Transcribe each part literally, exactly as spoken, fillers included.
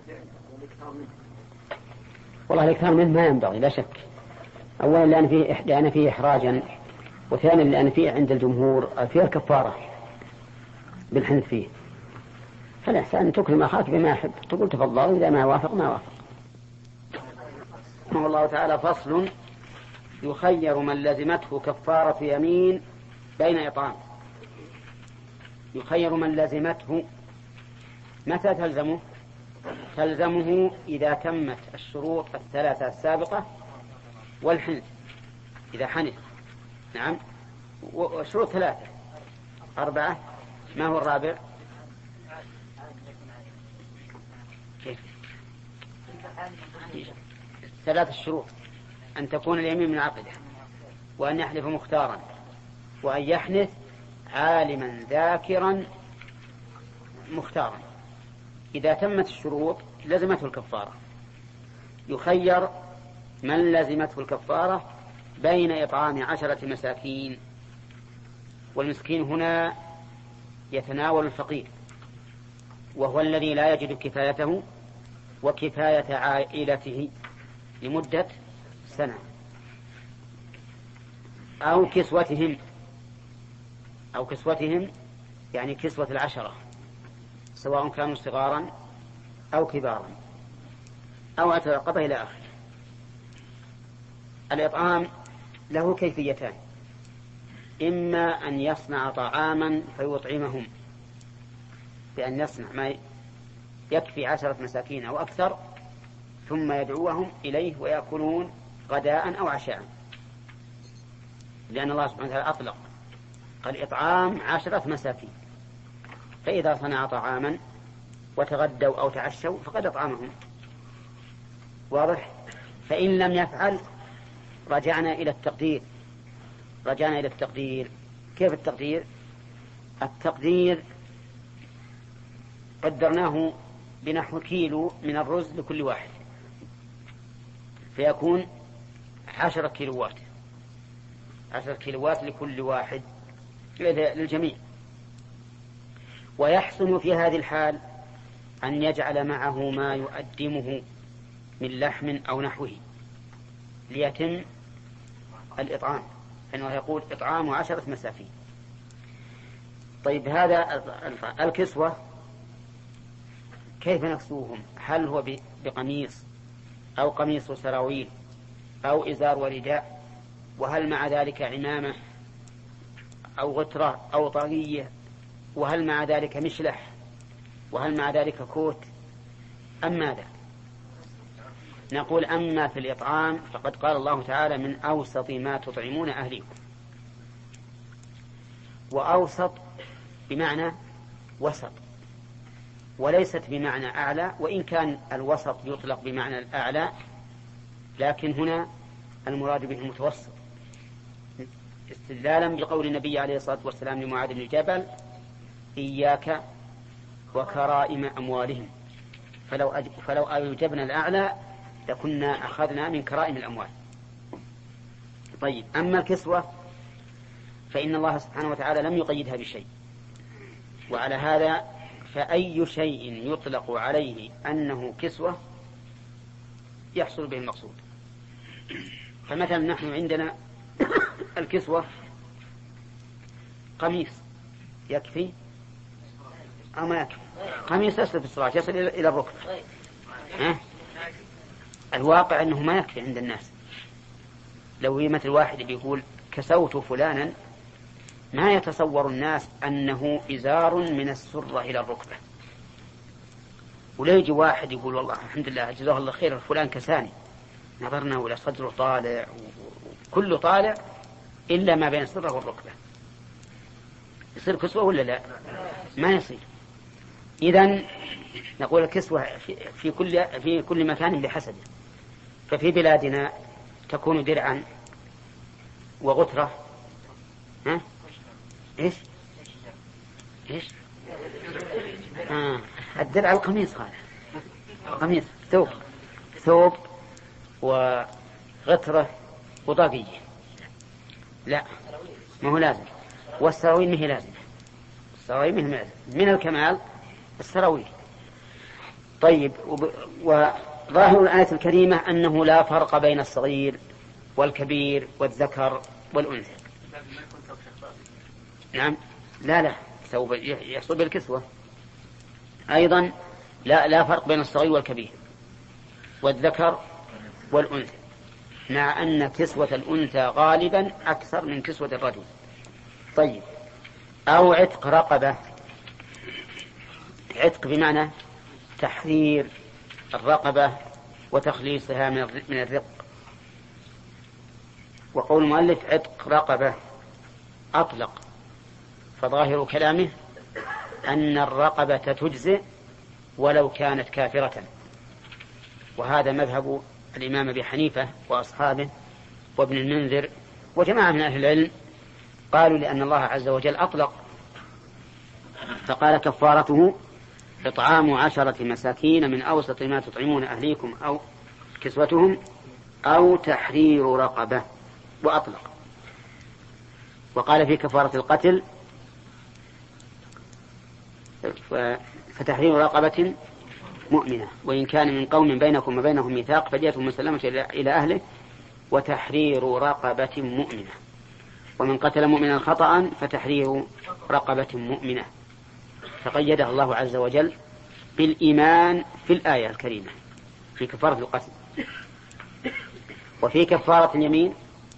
والله الإكثار منه ما ينبغي لا شك. أولا لأن فيه لأن فيه إحراجا، وثانيا لأن فيه عند الجمهور فيه الكفارة بالحنث فيه. فالإحسان أن تكرم أخاك بما يحب، تقول تفضل، إذا ما وافق ما وافق. الله تعالى فصل: يخير من لزمته كفارة يمين بين إطعام. يخير من لزمته، متى تلزمه؟ تلزمه إذا تمت الشروط الثلاثة السابقة والحنث، إذا حنث. نعم، والشروط ثلاثة أربعة، ما هو الرابع؟ كيف؟ ثلاث الشروط: أن تكون اليمين منعقدة، وأن يحلف مختارا، وأن يحنث عالما ذاكرا مختارا. إذا تمت الشروط لزمته الكفارة. يخير من لزمته الكفارة بين إطعام عشرة مساكين، والمسكين هنا يتناول الفقير، وهو الذي لا يجد كفايته وكفاية عائلته لمدة سنة، أو كسوتهم أو كسوتهم يعني كسوة العشرة، سواء كانوا صغارا أو كبارا، أو أتى القضاء إلى آخره. الإطعام له كيفيتان: إما أن يصنع طعاما فيطعمهم، بأن يصنع ما يكفي عشرة مساكين أو أكثر، ثم يدعوهم إليه ويأكلون غداء أو عشاء، لأن الله سبحانه وتعالى أطلق قال إطعام عشرة مساكين، فإذا صنع طعاما وتغدوا أو تعشوا فقد أطعمهم. واضح؟ فإن لم يفعل رجعنا إلى التقدير. رجعنا إلى التقدير. كيف التقدير؟ التقدير قدرناه بنحو كيلو من الرز لكل واحد، فيكون عشرة كيلوات، عشرة كيلوات لكل واحد للجميع. ويحسن في هذه الحال أن يجعل معه ما يؤدمه من لحم أو نحوه ليتم الإطعام، فإنه يقول إطعام عشرة مساكين. طيب، هذا الكسوة كيف نكسوهم؟ هل هو بقميص أو قميص وسراويل أو إزار ورداء، وهل مع ذلك عمامة أو غترة أو طاقية، وهل مع ذلك مشلح، وهل مع ذلك كوت، أم ماذا؟ نقول: أما في الإطعام فقد قال الله تعالى: من أوسط ما تطعمون أهليكم. وأوسط بمعنى وسط، وليست بمعنى أعلى، وإن كان الوسط يطلق بمعنى الأعلى، لكن هنا المراد به المتوسط، استدلالا بقول النبي عليه الصلاة والسلام لمعاذ بن جبل: إياك وكرائم أموالهم، فلو أج... فلو أوجبنا الأعلى لكنا أخذنا من كرائم الأموال. طيب، أما الكسوة فإن الله سبحانه وتعالى لم يقيدها بشيء، وعلى هذا فأي شيء يطلق عليه أنه كسوة يحصل به المقصود. فمثلا نحن عندنا الكسوة قميص يكفي أو ما يكفي؟ قميص يصل في الصلاة يصل إلى الركبة. ها؟ الواقع أنه ما يكفي عند الناس. لو هي مثل واحد بيقول كسوت فلانا، ما يتصور الناس أنه إزار من السرة إلى الركبة، ولا يجي واحد يقول والله الحمد لله جزاه الله خير فلان كساني، نظرنا ولا صدره طالع وكله طالع إلا ما بين السرة والركبة، يصير كسوة ولا لا؟ ما يصير. إذن نقول الكسوة في كل في كل مكان بحسبه. ففي بلادنا تكون درعا وغترة. ها؟ إيش؟ إيش؟ آه. الدرع القميص، هذا قميص، ثوب ثوب وغترة وطاقية. لا، ما هو لازم. والسراويل ما هي لازم. السراويل ما هي لازم. من الكمال السراويل. طيب، وظاهر الآية الكريمة أنه لا فرق بين الصغير والكبير والذكر والأنثى. نعم، لا لا سوف يحصل بالكسوة أيضا. لا لا فرق بين الصغير والكبير والذكر والأنثى، مع أن كسوة الأنثى غالبا أكثر من كسوة الرجل. طيب، أو عتق رقبة. عتق بمعنى تحرير الرقبة وتخليصها من الرق. وقول المؤلف عتق رقبة أطلق، فظاهر كلامه أن الرقبة تجزئ ولو كانت كافرة، وهذا مذهب الإمام أبي حنيفة وأصحابه وابن المنذر وجماعة من أهل العلم. قالوا لأن الله عز وجل أطلق، فقال كفارته إطعام عشرة مساكين من أوسط ما تطعمون أهليكم أو كسوتهم أو تحرير رقبة، وأطلق. وقال في كفارة القتل فتحرير رقبة مؤمنة، وإن كان من قوم بينكم وبينهم ميثاق فدية مسلمة إلى أهله وتحرير رقبة مؤمنة، ومن قتل مؤمنا خطأ فتحرير رقبة مؤمنة. فقيدها الله عز وجل بالإيمان في الآية الكريمة في كفارة القتل. وفي كفارة اليمين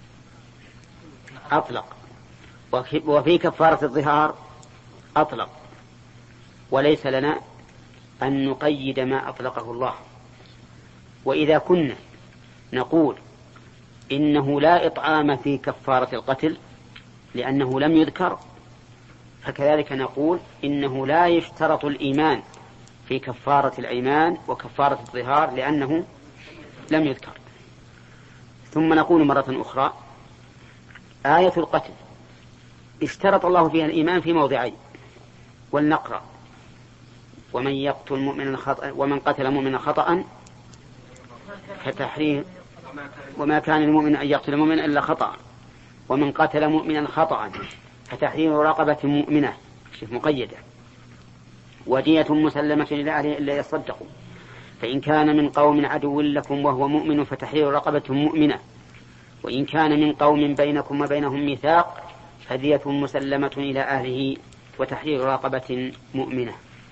أطلق، وفي كفارة الظهار أطلق. وليس لنا أن نقيد ما أطلقه الله. وإذا كنا نقول إنه لا إطعام في كفارة القتل لأنه لم يذكر، فكذلك نقول إنه لا يشترط الإيمان في كفارة الأيمان وكفارة الظهار لأنه لم يذكر. ثم نقول مرة أخرى آية القتل اشترط الله فيها الإيمان في موضعين، ولنقرأ: ومن يقتل مؤمنا خطأ ومن قتل مؤمنا خطأ فتحرير وما كان المؤمن أن يقتل مؤمنا إلا خطأ ومن قتل مؤمنا خطأ فتحرير رقبة مؤمنة مقيدة ودية مسلمة إلى أهله إلا يصدقوا فإن كان من قوم عدو لكم وهو مؤمن فتحرير رقبة مؤمنة وإن كان من قوم بينكم وبينهم ميثاق فدية مسلمة إلى أهله وتحرير رقبة مؤمنة.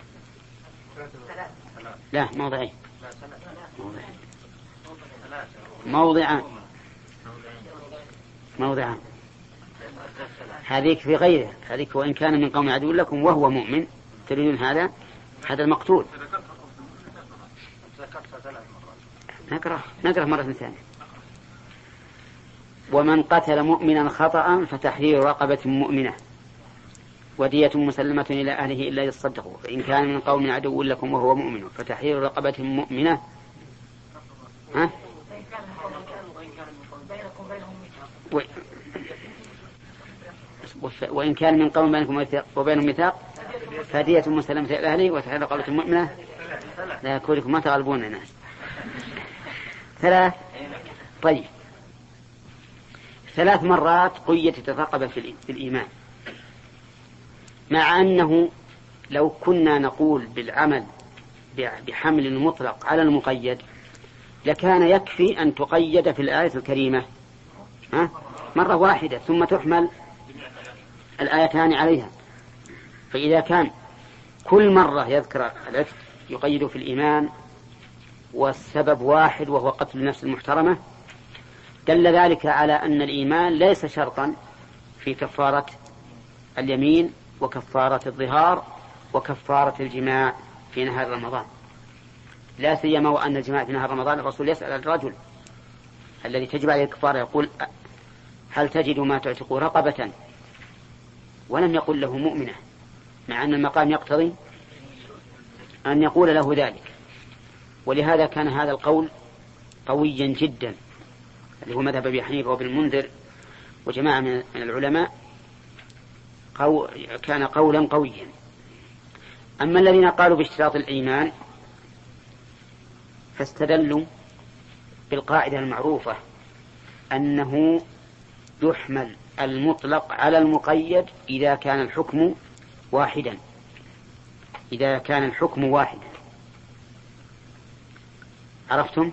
لا، موضعين موضعان موضعان هذيك في غيره. هذيك وإن كان من قوم عدو لكم وهو مؤمن، تريدون هذا هذا المقتول. نقرأ نقرأ مرة ثانية: ومن قتل مؤمنا خطأ فتحرير رقبة مؤمنة ودية مسلمة إلى أهله إلا يصدقوا فإن كان من قوم عدو لكم وهو مؤمن فتحرير رقبة مؤمنة. ها؟ و... وإن كان من قوم بينكم وبينهم ميثاق فدية مسلمة إلى أهله وتحرير رقبة مؤمنة. لا يكونكم ما تغلبون الناس. ثلاث. طيب، ثلاث مرات قيدت الرقبة في الإيمان، مع أنه لو كنا نقول بالعمل بحمل المطلق على المقيد لكان يكفي أن تقيد في الآية الكريمة ها؟ مرة واحدة ثم تحمل الآيتان عليها. فإذا كان كل مرة يذكر العتق يقيد في الإيمان والسبب واحد وهو قتل النفس المحترمة دل ذلك على أن الإيمان ليس شرطا في كفارة اليمين وكفارة الظهار وكفارة الجماع في نهار رمضان، لا سيما وأن الجماع في نهار رمضان الرسول يسأل الرجل الذي تجب عليه الكفارة يقول: هل تجد ما تعتق رقبة؟ ولم يقل له مؤمنة، مع أن المقام يقتضي أن يقول له ذلك. ولهذا كان هذا القول قويا جدا اللي هو مذهب أبي حنيفة وابن المنذر وجماعة من العلماء، قو... كان قولا قويا. أما الذين قالوا باشتراط الإيمان فاستدلوا بالقاعدة المعروفة أنه يحمل المطلق على المقيد إذا كان الحكم واحدا إذا كان الحكم واحدا عرفتم؟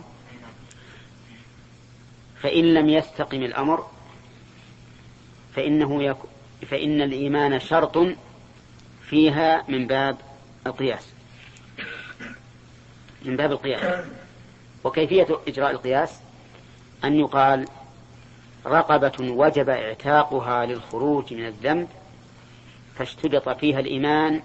فإن لم يستقم الأمر فإنه يك... فإن الإيمان شرط فيها من باب القياس من باب القياس. وكيفية إجراء القياس أن يقال رقبة وجب اعتاقها للخروج من الذنب فاشترط فيها الإيمان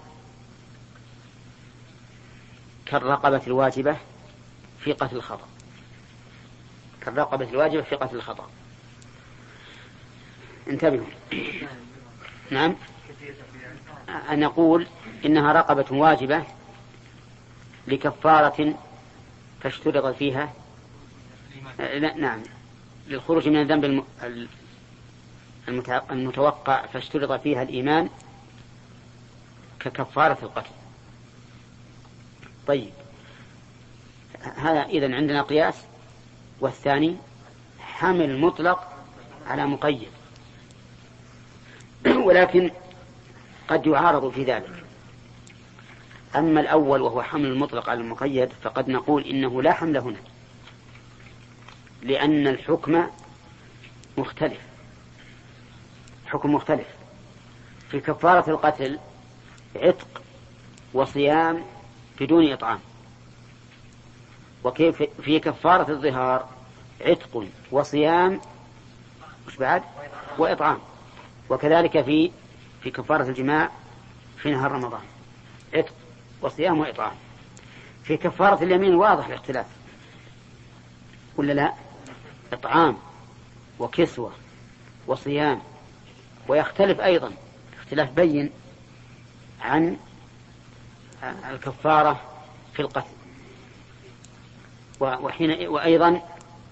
كالرقبة الواجبة في قتل الخطأ كالرقبة الواجبة في قتل الخطأ. انتبهوا. نعم، أن نقول إنها رقبة واجبة لكفارة فاشترط فيها نعم للخروج من الذنب المتوقع فاشترط فيها الإيمان ككفارة القتل. طيب، هذا إذن عندنا قياس. والثاني حمل مطلق على مقيد، ولكن قد يعارض في ذلك. أما الأول وهو حمل المطلق على المقيد فقد نقول إنه لا حمل هنا، لأن الحكم مختلف حكم مختلف. في كفارة القتل عتق وصيام بدون إطعام، وكيف في كفارة الظهار عتق وصيام مش بعد وإطعام. وكذلك في في كفارة الجماع في نهار رمضان عتق وصيام وإطعام. في كفارة اليمين واضح الاختلاف ولا لا؟ إطعام وكسوة وصيام. ويختلف أيضا اختلاف بين عن الكفارة في القتل. وحين وأيضا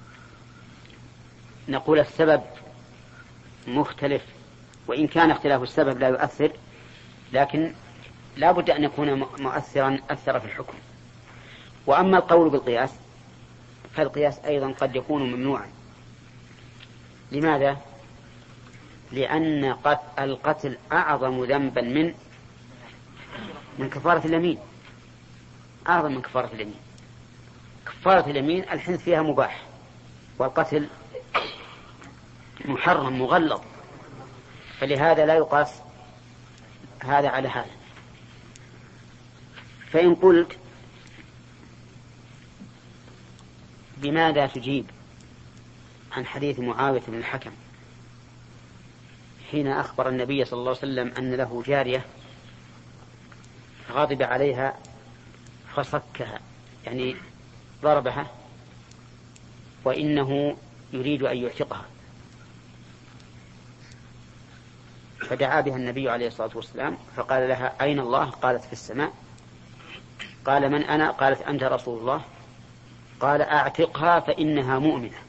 نقول السبب مختلف، وإن كان اختلاف السبب لا يؤثر، لكن لا بد أن يكون مؤثرا أثر في الحكم. وأما القول بالقياس فالقياس أيضا قد يكون ممنوعا. لماذا؟ لأن القتل أعظم ذنبا من من كفارة اليمين أعظم من كفارة اليمين. كفارة اليمين الحنث فيها مباح، والقتل محرم مغلظ، فلهذا لا يقاس هذا على هذا. فإن قلت بماذا تجيب عن حديث معاوية بن الحكم حين أخبر النبي صلى الله عليه وسلم أن له جارية غضب عليها فصكها، يعني ضربها، وإنه يريد أن يعتقها، فدعا بها النبي عليه الصلاة والسلام فقال لها أين الله؟ قالت في السماء. قال من أنا؟ قالت أنت رسول الله. قال أعتقها فإنها مؤمنة.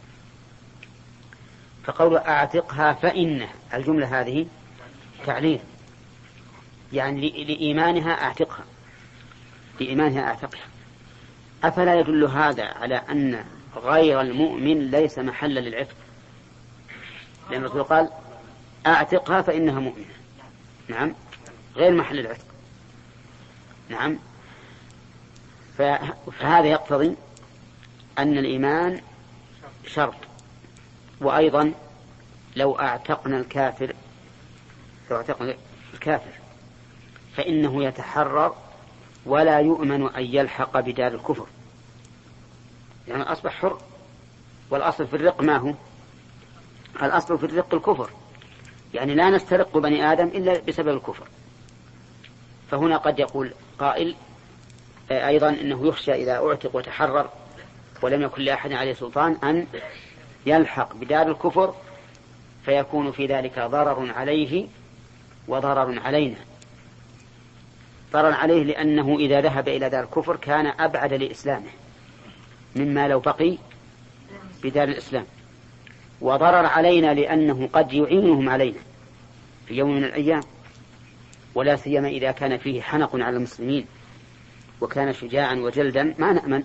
فقول أعتقها فإنها الجملة هذه تعليل، يعني لإيمانها أعتقها لإيمانها أعتقها. أفلا يدل هذا على أن غير المؤمن ليس محلا للعتق؟ لأن الرسول قال أعتقها فإنها مؤمنة، نعم، غير محل العتق، نعم. فهذا يقتضي أن الإيمان شرط. وأيضا لو أعتقنا الكافر لو أعتقنا الكافر فإنه يتحرر ولا يؤمن أن يلحق بدار الكفر، يعني أصبح حر. والأصل في الرق ما هو؟ الأصل في الرق الكفر، يعني لا نسترق بني آدم إلا بسبب الكفر. فهنا قد يقول قائل أيضا إنه يخشى إذا أعتق وتحرر ولم يكن لأحد عليه سلطان أن يلحق بدار الكفر، فيكون في ذلك ضرر عليه وضرر علينا. ضرر عليه لأنه إذا ذهب إلى دار الكفر كان أبعد لإسلامه مما لو بقي بدار الإسلام، وضرر علينا لأنه قد يعينهم علينا في يوم من الأيام، ولا سيما إذا كان فيه حنق على المسلمين وكان شجاعا وجلدا ما نأمن.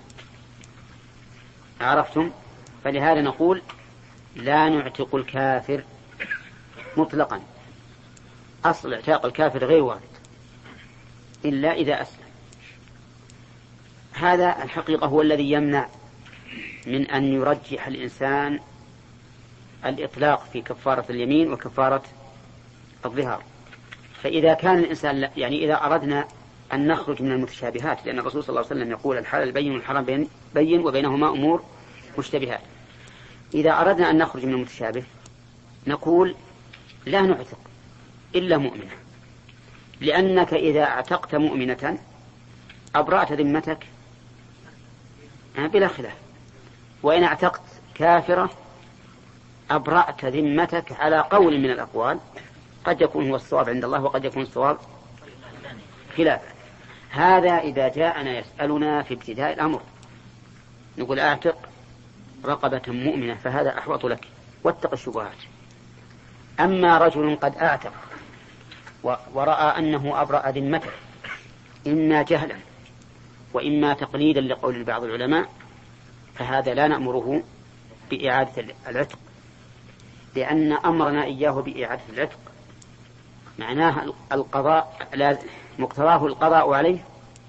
عرفتم؟ فلهذا نقول لا نعتق الكافر مطلقا. أصل اعتاق الكافر غير وارد إلا إذا أسلم. هذا الحقيقة هو الذي يمنع من أن يرجح الإنسان الإطلاق في كفارة اليمين وكفارة الظهار. فإذا كان الإنسان يعني إذا أردنا أن نخرج من المتشابهات، لأن الرسول صلى الله عليه وسلم يقول الحلال بين والحرام بين, بين وبينهما أمور مشتبهات. إذا أردنا أن نخرج من المتشابه نقول لا نعتق إلا مؤمنة، لأنك إذا اعتقت مؤمنة أبرأت ذمتك بلا خلاف، وإن اعتقت كافرة أبرأت ذمتك على قول من الأقوال، قد يكون هو الصواب عند الله وقد يكون الصواب خلافه. هذا إذا جاءنا يسألنا في ابتداء الأمر نقول أعتق رقبة مؤمنة فهذا أحوط لك واتق الشبهات. أما رجل قد أعتق ورأى أنه أبرأ ذمته إما جهلا وإما تقليدا لقول بعض العلماء، فهذا لا نأمره بإعادة العتق، لأن أمرنا إياه بإعادة العتق معناه القضاء، مقتضاه القضاء عليه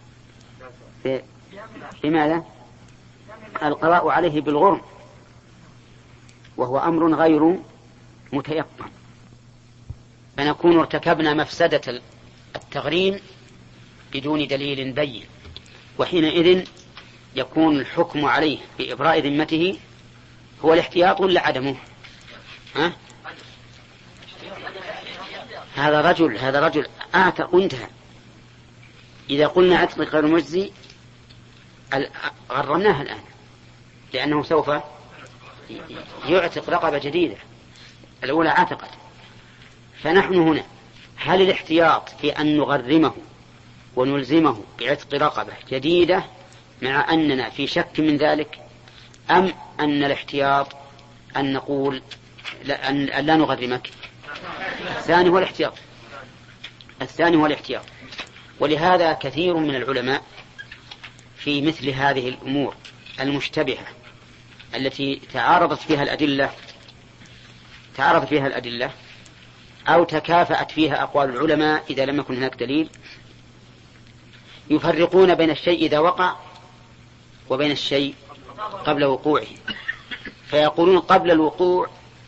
بماذا؟ القضاء عليه بالغرم، وهو أمر غير متيقن، فنكون ارتكبنا مفسدة التغريم بدون دليل بين، وحينئذ يكون الحكم عليه بإبراء ذمته هو الاحتياط ولا عدمه؟ ها؟ هذا رجل هذا رجل أعتق وانتهى. إذا قلنا عتق غير مجزي غرمناها الآن، لأنه سوف يعتق رقبة جديدة، الأولى عتقت. فنحن هنا هل الاحتياط في أن نغرمه ونلزمه بعتق رقبة جديدة مع أننا في شك من ذلك، أم أن الاحتياط أن نقول لا, أن لا نغرمك؟ الثاني هو الاحتياط الثاني هو الاحتياط ولهذا كثير من العلماء في مثل هذه الأمور المشتبهة التي تعارضت فيها الأدلة تعارضت فيها الأدلة أو تكافأت فيها أقوال العلماء إذا لم يكن هناك دليل، يفرقون بين الشيء إذا وقع وبين الشيء قبل وقوعه، فيقولون قبل الوقوع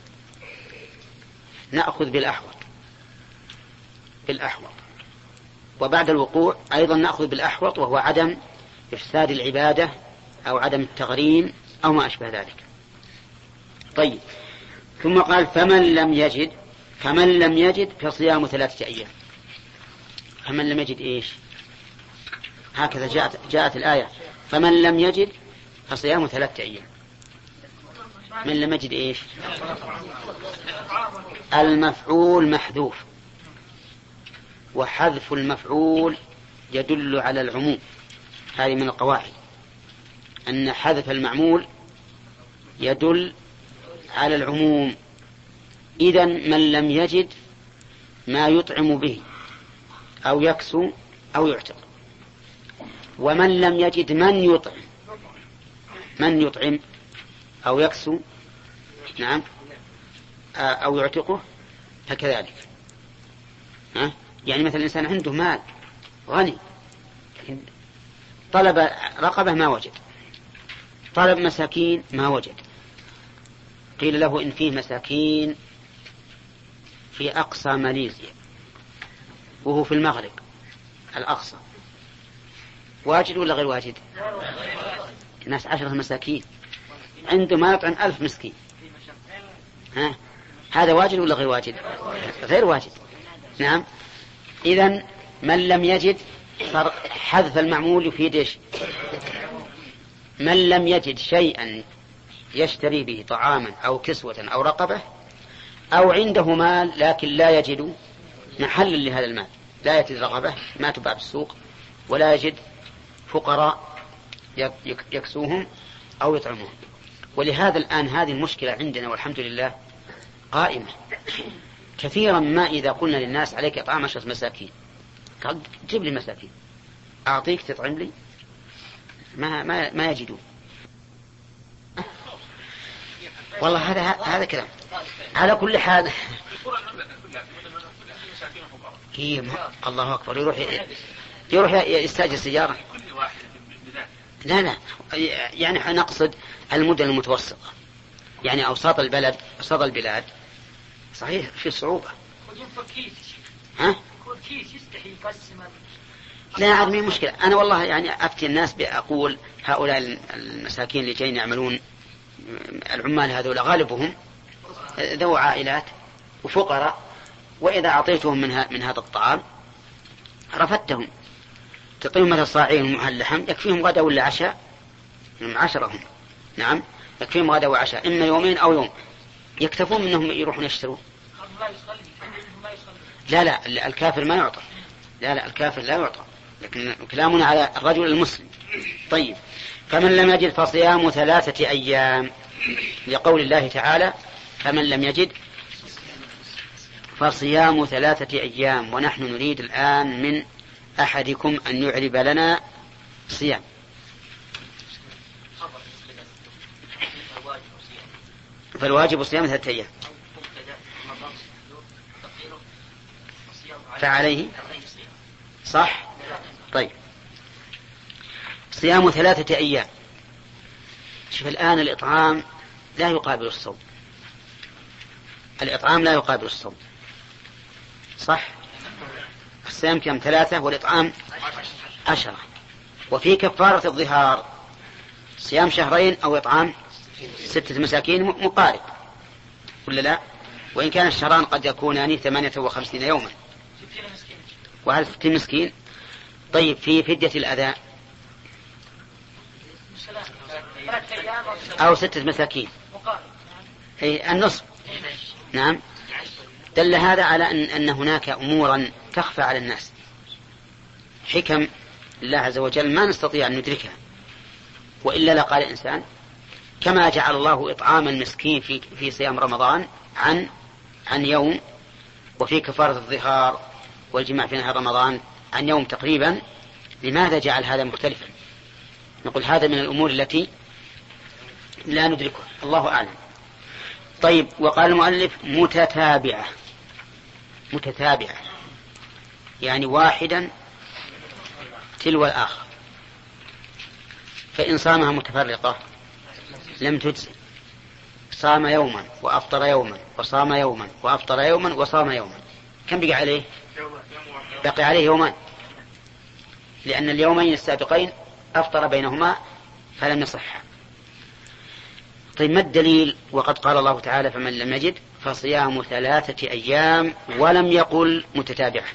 نأخذ بالأحوط بالأحوط وبعد الوقوع أيضا نأخذ بالأحوط، وهو عدم إفساد العبادة أو عدم التغريم أو ما أشبه ذلك. طيب، ثم قال فمن لم يجد فمن لم يجد فصيام ثلاثة أيام. فمن لم يجد إيش؟ هكذا جاءت, جاءت الآية فمن لم يجد فصيام ثلاثة أيام. من لم يجد إيش؟ المفعول محذوف، وحذف المفعول يدل على العموم. هذه من القواعد أن حذف المعمول يدل على العموم. إذن من لم يجد ما يطعم به أو يكسو أو يعتق، ومن لم يجد من يطعم من يطعم أو يكسو نعم أو يعتقه فكذلك. ها؟ يعني مثلا الإنسان عنده مال غني، طلب رقبة ما وجد، طلب مساكين ما وجد، قيل له إن فيه مساكين في أقصى ماليزيا وهو في المغرب الأقصى، واجد ولا غير واجد؟ الناس عشرة مساكين عنده ما يطعم ألف مسكين، ها؟ هذا واجد ولا غير واجد؟ غير واجد. نعم. إذن من لم يجد صار حذف المعمول يفيد إيش؟ من لم يجد شيئا يشتري به طعاما أو كسوة أو رقبة، أو عنده مال لكن لا يجد محل لهذا المال، لا يجد رقبة ما تباع بالسوق، ولا يجد فقراء يكسوهم أو يطعمهم. ولهذا الآن هذه المشكلة عندنا والحمد لله قائمة. كثيرا ما إذا قلنا للناس عليك إطعام عشرة مساكين، قال جيب لي مساكين أعطيك تطعم لي، ما ما ما يجدون. والله هذا هذا كلام. على كل حال الله أكبر، يروح يروح يستأجر سيارة. لا لا، يعني نقصد المدن المتوسطة، يعني أوساط البلد، أوساط البلاد صحيح في صعوبة. ها؟ لا عاد مين مشكلة. أنا والله يعني أفتي الناس بأقول هؤلاء المساكين اللي جايين يعملون، العمال هذول غالبهم ذو عائلات وفقراء، وإذا أعطيتهم من, من هذا الطعام رفدتهم. تعطيهم مثل صاعين محل لحم يكفيهم غدا ولا عشاء، من عشرهم. نعم يكفيهم غدا وعشاء، إما يومين أو يوم، يكتفون منهم يروحون يشترون. لا لا الكافر ما يعطى، لا لا الكافر لا يعطى، لكن كلامنا على الرجل المسلم. طيب، فمن لم يجد فصيام ثلاثة أيام، لقول الله تعالى فمن لم يجد فصيام ثلاثة أيام. ونحن نريد الآن من أحدكم أن يعرب لنا صيام. فالواجب صيام ثلاثة أيام، فعليه صح. طيب، صيام ثلاثة أيام. شوف الآن الإطعام لا يقابل الصوم، الإطعام لا يقابل الصوم صح. الصيام كم؟ ثلاثة، والإطعام عشرة. وفي كفارة الظهار صيام شهرين أو إطعام ستة مساكين مقارب ولا لا؟ وإن كان الشهران قد يكونان ثمانية وخمسين يوما، وهل ستين مسكين. طيب، في فدية الأذى أو ستة مساكين أي النصف. نعم، دل هذا على أن, أن هناك أمورا تخفى على الناس، حكم الله عز وجل ما نستطيع أن ندركها، وإلا لقال الإنسان كما جعل الله إطعام المسكين في, في صيام رمضان عن, عن يوم، وفي كفارة الظهار والجماع في نهار رمضان عن يوم تقريبا، لماذا جعل هذا مختلفا؟ نقول هذا من الأمور التي لا ندركها، الله أعلم. طيب، وقال المؤلف متتابعة، متتابعة يعني واحدا تلو الآخر، فإن صامها متفرقة لم تجزي. صام يوما وأفطر يوما وصام يوما وأفطر يوما وصام يوما، كم بقى عليه؟ بقي عليه يومان، لأن اليومين السابقين أفطر بينهما فلم يصح. طيب، ما الدليل وقد قال الله تعالى فمن لم يجد فصيام ثلاثة أيام ولم يقل متتابعة؟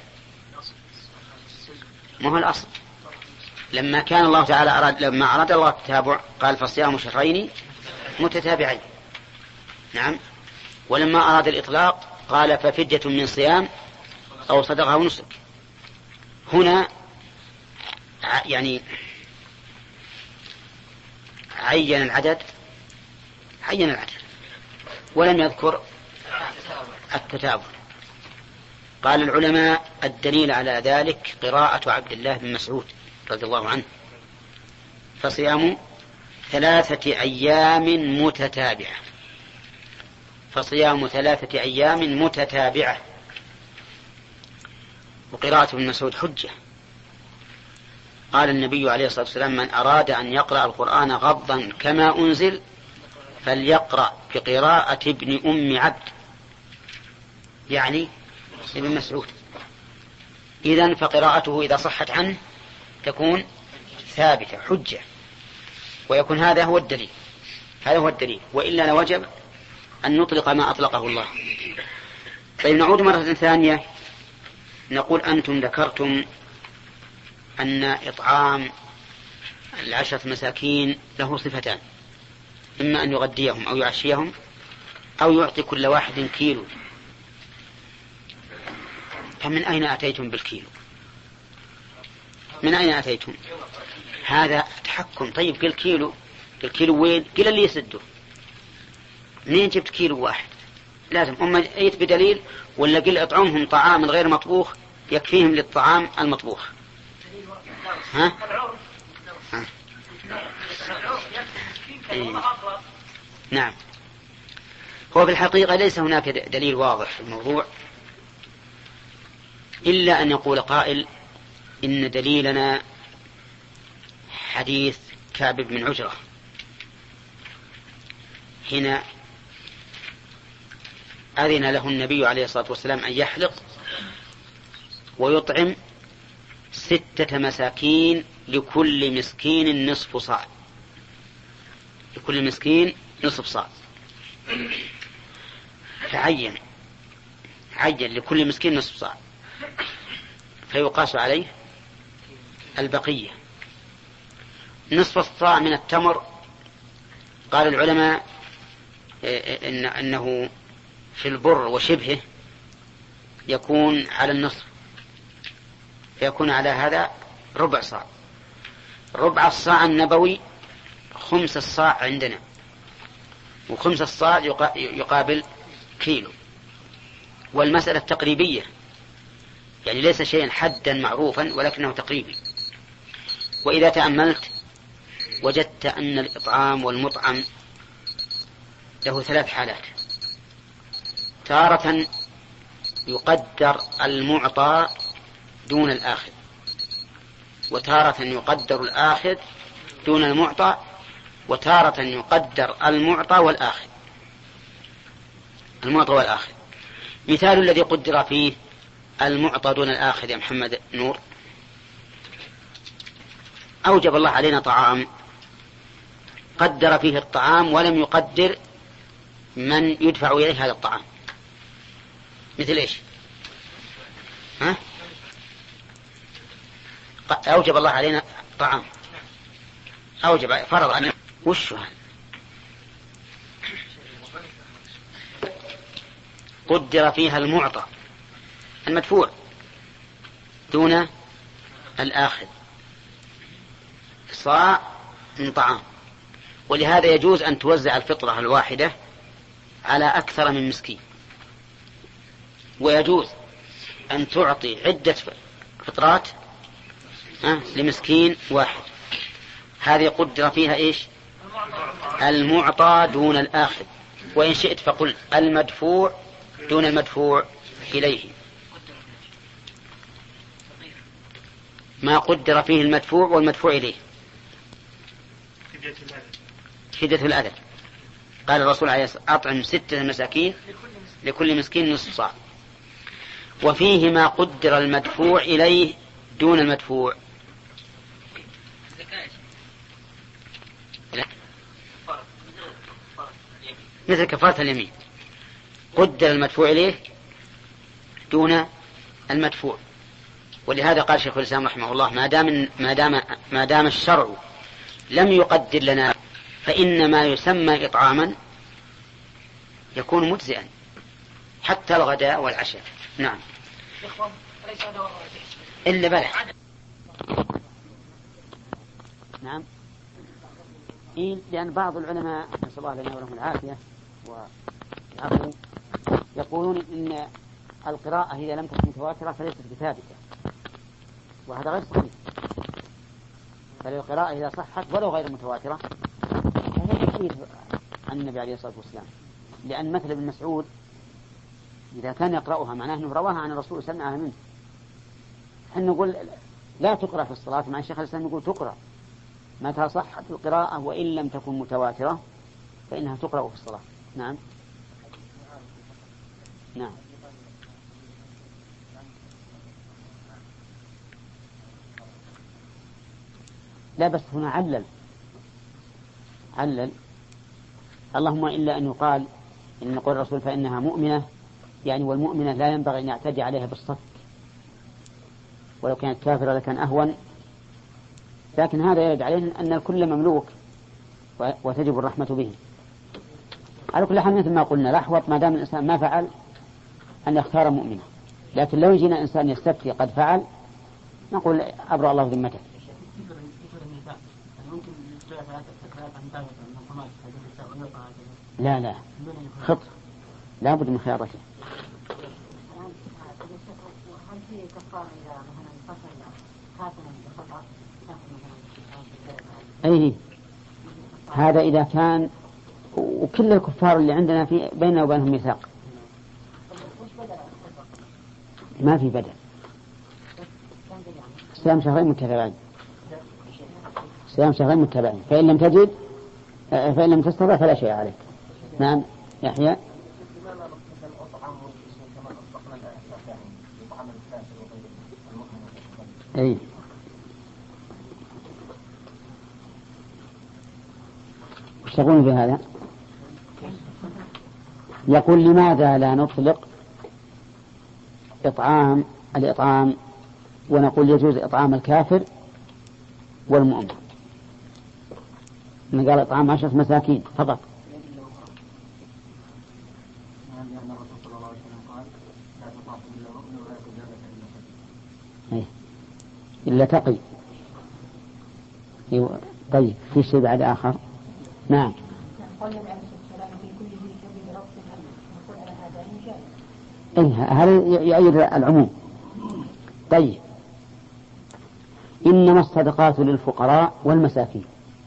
ما هو الأصل؟ لما كان الله تعالى أراد، لما أراد الله التتابع قال فصيام شهرين متتابعين. نعم، ولما أراد الإطلاق قال ففدية من صيام أو صدقة أو نسك. هنا يعني عين العدد، عين العدد ولم يذكر التتابع. قال العلماء الدليل على ذلك قراءة عبد الله بن مسعود رضي الله عنه فصيام ثلاثة أيام متتابعة، فصيام ثلاثة أيام متتابعة. وقراءة ابن مسعود حجة. قال النبي عليه الصلاة والسلام من أراد أن يقرأ القرآن غضا كما أنزل فليقرأ بقراءة ابن أم عبد، يعني ابن مسعود. إذن فقراءته إذا صحت عنه تكون ثابتة حجة، ويكون هذا هو الدليل، هذا هو الدليل، وإلا لوجب أن نطلق ما أطلقه الله. طيب، نعود مرة ثانية نقول أنتم ذكرتم أن إطعام العشرة مساكين له صفتان، إما أن يغديهم أو يعشيهم أو يعطي كل واحد كيلو. فمن أين أتيتم بالكيلو؟ من أين أتيتم؟ هذا تحكم. طيب، قل كيلو، قل كيلو وين؟ قل اللي يسده. منين جبت كيلو واحد؟ لازم أما أيت بدليل، ولا قل أطعمهم طعام غير مطبوخ يكفيهم للطعام المطبوخ. ها؟ ها؟ إيه. نعم، هو في الحقيقة ليس هناك دليل واضح في الموضوع، إلا أن يقول قائل إن دليلنا حديث كعب بن عجرة حين أذن له النبي عليه الصلاة والسلام أن يحلق ويطعم ستة مساكين لكل مسكين نصف صاع، لكل مسكين نصف صاع، فعين عين لكل مسكين نصف صاع، فيقاس عليه البقية. نصف الصاع من التمر قال العلماء إن أنه في البر وشبهه يكون على النصف، فيكون على هذا ربع صاع. ربع الصاع النبوي خمس الصاع عندنا، وخمس الصاع يقابل كيلو، والمسألة تقريبية، يعني ليس شيئا حدا معروفا ولكنه تقريبي. وإذا تأملت وجدت أن الإطعام والمطعم له ثلاث حالات: تارة يقدر المعطى دون الآخذ، وتارة يقدر الآخذ دون المعطى، وتارة يقدر المعطى والآخذ المعطى والآخذ. مثال الذي قدر فيه المعطى دون الآخذ يا محمد نور: أوجب الله علينا طعام، قدر فيه الطعام ولم يقدر من يدفع إليه هذا الطعام. مثل إيش؟ ها؟ أوجب الله علينا طعام، أوجب فرض أن وش هذا؟ قدر فيها المعطى المدفوع دون الآخذ، صاع من طعام. ولهذا يجوز أن توزع الفطرة الواحدة على أكثر من مسكين، ويجوز أن تعطي عدة فطرات لمسكين واحد. هذه قدر فيها إيش؟ المعطى دون الآخذ، وإن شئت فقل المدفوع دون المدفوع إليه. ما قدر فيه المدفوع والمدفوع إليه شدة الأذى. قال الرسول عليه الصلاة والسلام: أطعم ستة مساكين لكل مسكين نصف صاع. وفيه ما قدر المدفوع إليه دون المدفوع، مثل كفارة اليمين، قدر المدفوع إليه دون المدفوع. ولهذا قال شيخ الإسلام رحمه الله: ما دام ما دام ما دام الشرع لم يقدر لنا فإن ما يسمى إطعاما يكون مجزئا حتى الغداء والعشاء. نعم. إلا بلى. نعم. إيه، لأن بعض العلماء نسأل الله لنا ولهم العافية والعفو يقولون إن القراءة إذا لم تكن متواترة فليست بثابتة، وهذا غير صحيح. فالقراءة إذا صحت ولو غير متواترة فهي تحديث عن النبي عليه الصلاة والسلام. لأن مثل ابن مسعود إذا كان يقرأها معناه أنه رواها عن الرسول سمعها منه. نحن نقول لا تقرأ في الصلاة، مع الشيخ الإسلام يقول تقرأ متى صحت القراءة وإن لم تكن متواترة فإنها تقرأ في الصلاة. نعم. نعم. لا بس هنا علل علل اللهم إلا أن يقال إن قول الرسول فإنها مؤمنة، يعني والمؤمنة لا ينبغي أن يعتدي عليها بالصك، ولو كانت كافرة لكان أهون. لكن هذا يرد عليه أن الكل مملوك وتجب الرحمة به. على كل حال مثل ما قلنا الأحوط ما دام الإنسان ما فعل أن يختار مؤمنة. لكن لو يجينا إنسان يستفتي قد فعل نقول أبرأ الله ذمته. لا لا خطر لا بد من خيارته. أي هذا إذا كان وكل الكفار اللي عندنا في بيننا وبينهم ميثاق ما في بدل. صيام شهرين متتابعين صيام شهرين متابعين، فإن لم تجد فإن لم تستطع فلا شيء عليك. نعم يحيى. أي وش تقول في هذا؟ يقول لماذا لا نطلق إطعام الإطعام ونقول يجوز إطعام الكافر والمؤمن؟ من قال إطعام عشرة مساكين فقط. إلا تقي. طيب في شيء بعد آخر؟ نعم. إيه هذا يؤيد العموم. طيب إنما الصدقات للفقراء والمساكين،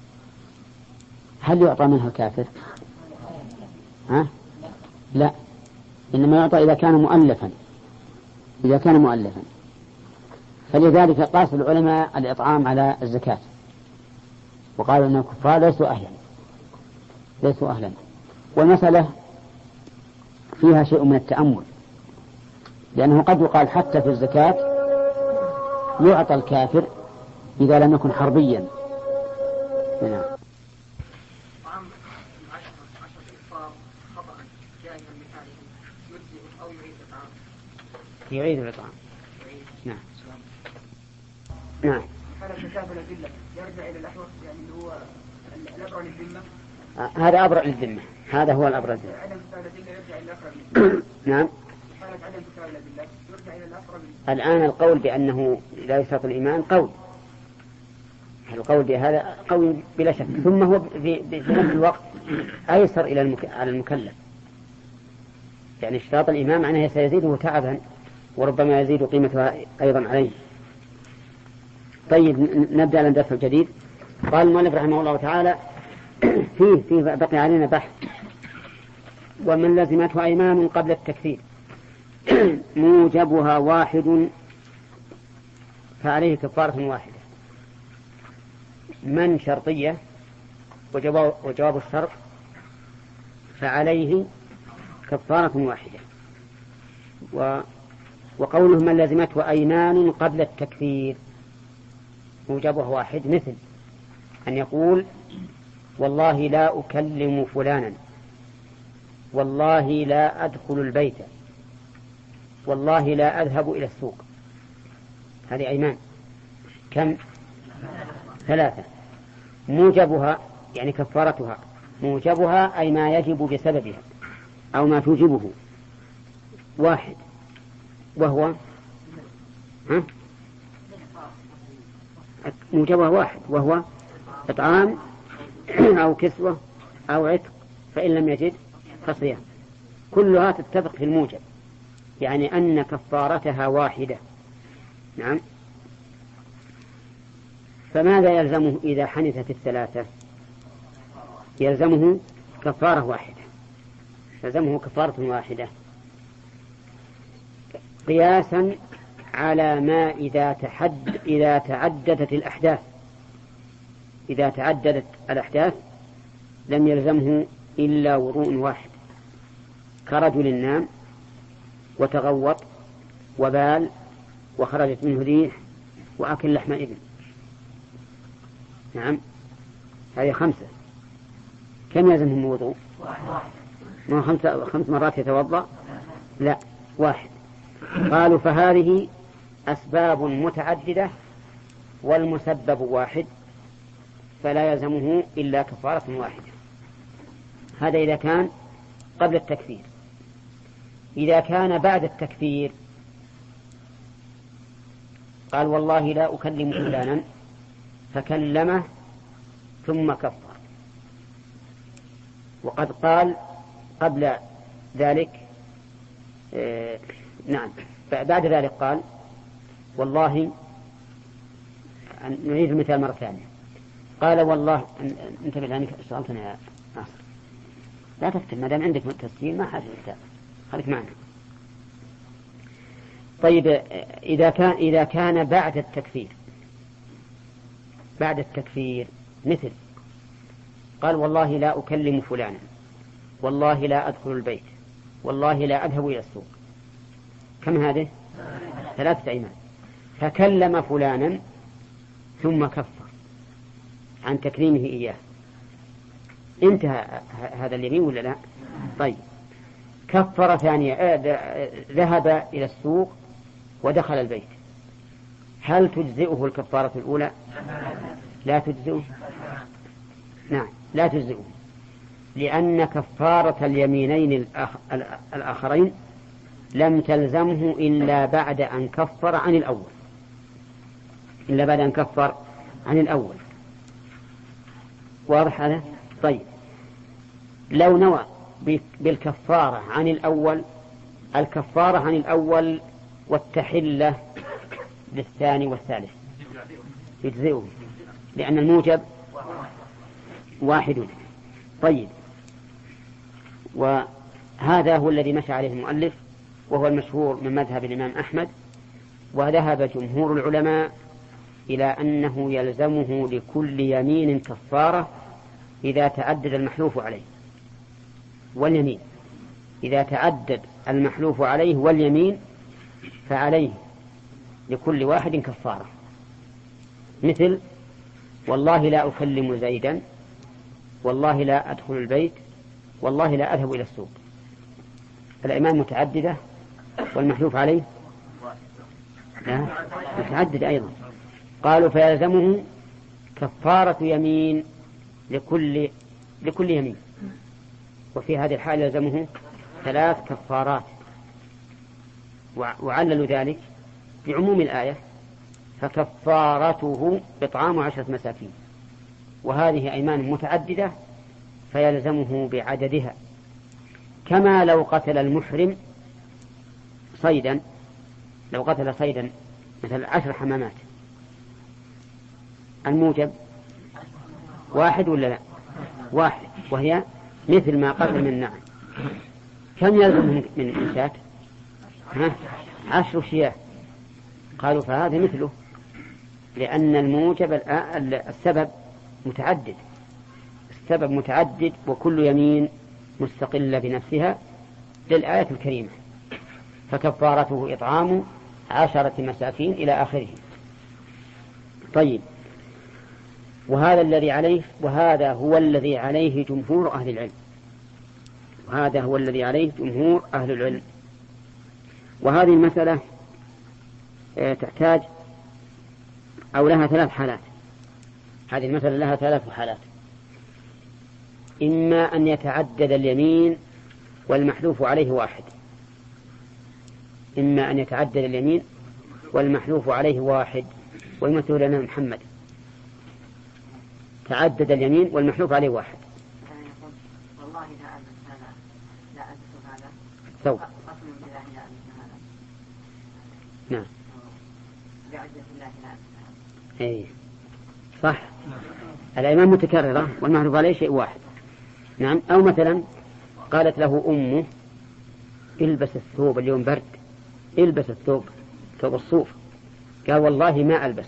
هل يعطى منها الكافر؟ ها؟ لا، إنما يعطى إذا كان مؤلفا، إذا كان مؤلفا. فلذلك قاس العلماء الإطعام على الزكاة وقالوا أن الكفار ليسوا أهلا ليسوا أهلا والمسألة فيها شيء من التأمل، لأنه قد يقال حتى في الزكاة يعطى الكافر إذا لم يكن حربيا. نعم. يعيد الإطعام. نعم. نعم. هذا تشابه الأدلة يرجع إلى الأحوط، يعني اللي هو الأبرأ للذمة. هذا أبرأ للذمة، هذا هو الأبرأ للذمة. عدم تساوي الأدلة يرجع إلى الأقرب. نعم. حالة عدم تساوي الأدلة يرجع إلى الأقرب. الآن القول بأنه لا يشترط الإيمان قول، القول بهذا قوي بلا شك، ثم هو في نفس الوقت أيسر إلى المك... على المكلف. يعني اشتراط الإيمان معناه سيزيده تعبا وربما يزيد قيمتها أيضا عليه. طيب نبدأ على الدرس الجديد. قال المؤلف رحمه الله تعالى فيه فيه بقي علينا بحث. ومن لزمته أيمان قبل التكفير موجبها واحد فعليه كفارة واحدة. من شرطية وجواب, وجواب الشرط فعليه كفارة واحدة. و وقوله من لزمته أيمان قبل التكفير موجبه واحد، مثل أن يقول والله لا أكلم فلانا، والله لا أدخل البيت، والله لا أذهب إلى السوق. هذه أيمان كم؟ ثلاثة. موجبها يعني كفارتها، موجبها أي ما يجب بسببها أو ما توجبه واحد، وهو ها؟ موجبها واحد وهو إطعام أو كسوة أو عتق، فإن لم يجد فصيام. كلها تتفق في الموجب، يعني أن كفارتها واحدة. نعم. فماذا يلزمه إذا حنثت الثلاثة؟ يلزمه كفارة واحدة، يلزمه كفارة واحدة قياسا على ما إذا تحد إذا تعددت الأحداث إذا تعددت الأحداث لم يلزمه إلا وضوء واحد، كرجل نام وتغوط وبال وخرجت منه ريح وأكل لحم إبل. نعم، هذه خمسة. كم يلزمهم وضوء؟ ما خمسة خمس مرات يتوضأ؟ لا، واحد. قالوا فهذه أسباب متعددة والمسبب واحد، فلا يلزمه إلا كفارة واحدة. هذا إذا كان قبل التكفير. إذا كان بعد التكفير قال والله لا أكلم فلانا فكلمه ثم كفر، وقد قال قبل ذلك آه نعم بعد ذلك قال والله، نعيد المثال مرة ثانية. قال والله انتبه لأنك سألتني يا ناصر، لا تكتب ما دام عندك تسجيل ما حاجة للكتاب، خليك معنا. طيب إذا كان إذا كان بعد التكفير بعد التكفير، مثل قال والله لا أكلم فلانا، والله لا أدخل البيت، والله لا أذهب إلى السوق. كم هذه؟ ثلاثة أيمان. فكلم فلانا ثم كفر عن تكريمه إياه، انتهى هذا اليمين ولا لا؟ طيب، كفر ثانية، ذهب إلى السوق ودخل البيت، هل تجزئه الكفارة الأولى؟ لا تجزئه. نعم لا تجزئه، لأن كفارة اليمينين الآخرين لم تلزمه إلا بعد أن كفر عن الأول، إلا بعد أن كفر عن الأول. واضح هذا؟ طيب، لو نوى بالكفارة عن الأول، الكفارة عن الأول والتحلة للثاني والثالث يجزئه، لأن الموجب واحد. طيب، وهذا هو الذي مشى عليه المؤلف، وهو المشهور من مذهب الإمام أحمد. وذهب جمهور العلماء إلى أنه يلزمه لكل يمين كفارة إذا تعدد المحلوف عليه واليمين. إذا تعدد المحلوف عليه واليمين فعليه لكل واحد كفارة، مثل والله لا أكلم زيدا، والله لا أدخل البيت، والله لا أذهب إلى السوق. الأيمان متعددة والمحلوف عليه لا متعدد أيضا. قالوا فيلزمه كفارة يمين لكل لكل يمين، وفي هذه الحالة يلزمه ثلاث كفارات، وعللوا ذلك بعموم الآية فكفارته إطعام عشرة مساكين، وهذه أيمان متعددة فيلزمه بعددها، كما لو قتل المحرم صيدا، لو قتل صيدا مثل عشر حمامات، الموجب واحد ولا لا؟ واحد، وهي مثل ما قتل من نعم. كم يلزم من الإنسات؟ ها؟ عشر شياه. قالوا فهذا مثله، لأن الموجب السبب متعدد، السبب متعدد وكل يمين مستقلة بنفسها للآية الكريمة، فكفارته إطعام عشرة مساكين إلى آخره. طيب، وهذا الذي عليه وهذا هو الذي عليه جمهور أهل العلم وهذا هو الذي عليه جمهور أهل العلم. وهذه المسألة تحتاج أو لها ثلاث حالات. هذه المسألة لها ثلاث حالات: إما أن يتعدد اليمين والمحلوف عليه واحد، إما أن يتعدد اليمين والمحلوف عليه واحد. ويمثل لنا محمد تعدد اليمين والمحلوف عليه واحد. والله لا ألبس هذا، لا ألبس هذا ثوب. قسم بالله لا ألبس هذا. نعم. بعزة الله لا ألبس هذا. إيه صح. الأيمان متكررة والمحلوف عليه شيء واحد. نعم. أو مثلا قالت له أمه البس الثوب اليوم برد، البس الثوب، ثوب الصوف. قال والله ما ألبس.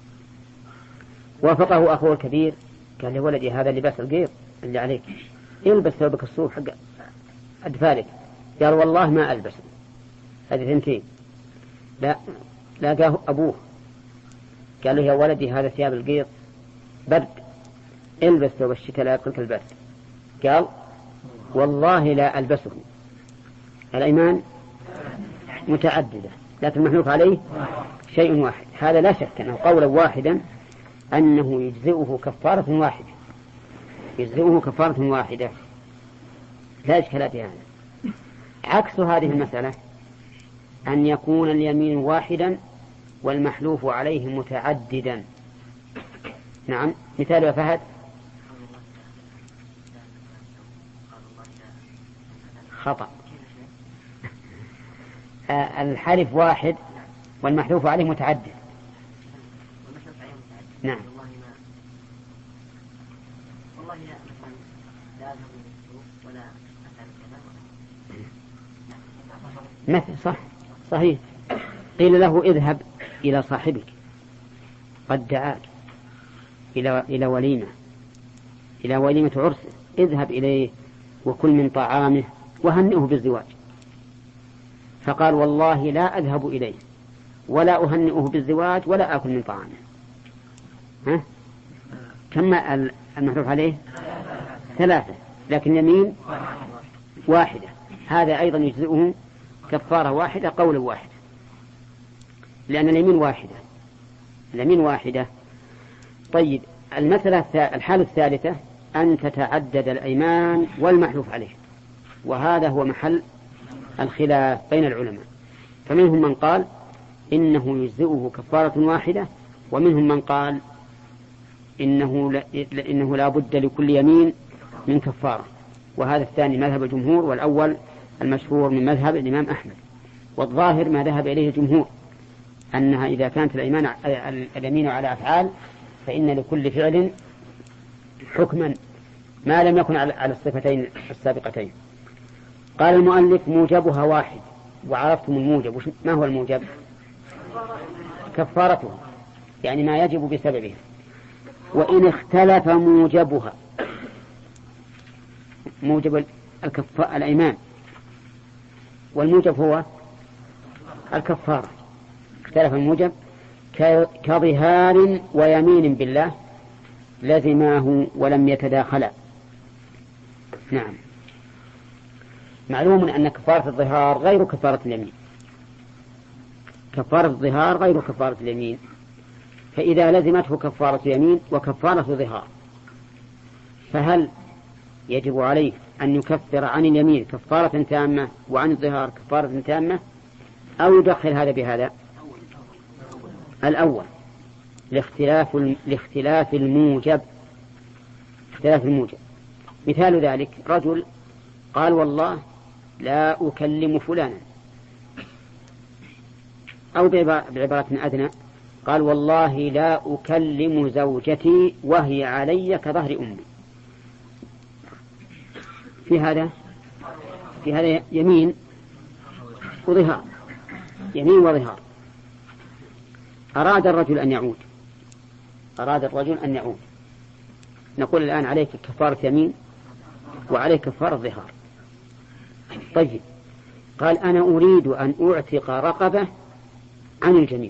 وافقه أخوه الكبير قال له ولدي هذا لباس القير اللي عليك، البس ثوبك الصوف حق أدفالك. قال والله ما ألبس. هذه ثنتين. لا لاقاه أبوه قال له يا ولدي هذا ثياب القير برد، البس ثوب الشتاء لا يدخلك البرد. قال والله لا ألبسه. الأيمان متعددة لكن المحلوف عليه شيء واحد. هذا لا شك أنه قولا واحدا أنه يجزئه كفارة واحدة، يجزئه كفارة واحدة لا إشكال في هذا. عكس هذه المسألة أن يكون اليمين واحدا والمحلوف عليه متعددا. نعم. مثال يا فهد. خطأ. الحلف واحد والمحلوف عليه متعدد. نعم. والله لا مثلا لا أذهب إلى السوق ولا أفعل كذا. مثل صح صحيح. قيل له اذهب إلى صاحبك قد دعاك، إلى إلى وليمة إلى وليمة عرسه، اذهب إليه وكل من طعامه وهنئه بالزواج. فقال والله لا أذهب إليه ولا أهنئه بالزواج ولا أكل من طعامه. ها؟ كم المحلوف عليه؟ ثلاثة، لكن يمين واحدة، هذا أيضا يجزئه كفارة واحدة قول واحد، لأن اليمين واحدة، اليمين واحدة. طيب المسألة الحالة الثالثة أن تتعدد الأيمان والمحلوف عليه، وهذا هو محل الخلاف بين العلماء، فمنهم من قال إنه يجزئه كفارة واحدة، ومنهم من قال إنه لا, إنه لا بد لكل يمين من كفارة، وهذا الثاني مذهب الجمهور، والأول المشهور من مذهب الإمام أحمد. والظاهر ما ذهب إليه الجمهور أنها إذا كانت الأيمان اليمين على أفعال فإن لكل فعل حكما ما لم يكن على الصفتين السابقتين. قال المؤلف موجبها واحد، وعرفتم الموجب. ما هو الموجب؟ كفارته، يعني ما يجب بسببه. وإن اختلف موجبها، موجب الكفارة الأيمان، والموجب هو الكفارة، اختلف الموجب كظهار ويمين بالله لزماه ولم يتداخلا. نعم، معلوم أن كفارة الظهار غير كفارة اليمين، كفارة الظهار غير كفارة اليمين، فإذا لزمته كفارة يمين وكفارة ظهار فهل يجب عليه أن يكفر عن اليمين كفارة تامة وعن الظهار كفارة تامة، أو يدخل هذا بهذا؟ الأول لاختلاف لاختلاف الموجب، اختلاف الموجب. مثال ذلك رجل قال والله لا أكلم فلانا، أو بعبارة أدنى قال والله لا أكلم زوجتي وهي علي كظهر أمي. في هذا في هذا يمين وظهار، يمين وظهار. أراد الرجل أن يعود، أراد الرجل أن يعود نقول الآن عليك كفارة يمين وعليك كفارة ظهار. طيب قال أنا أريد أن أعتق رقبة عن الجميع.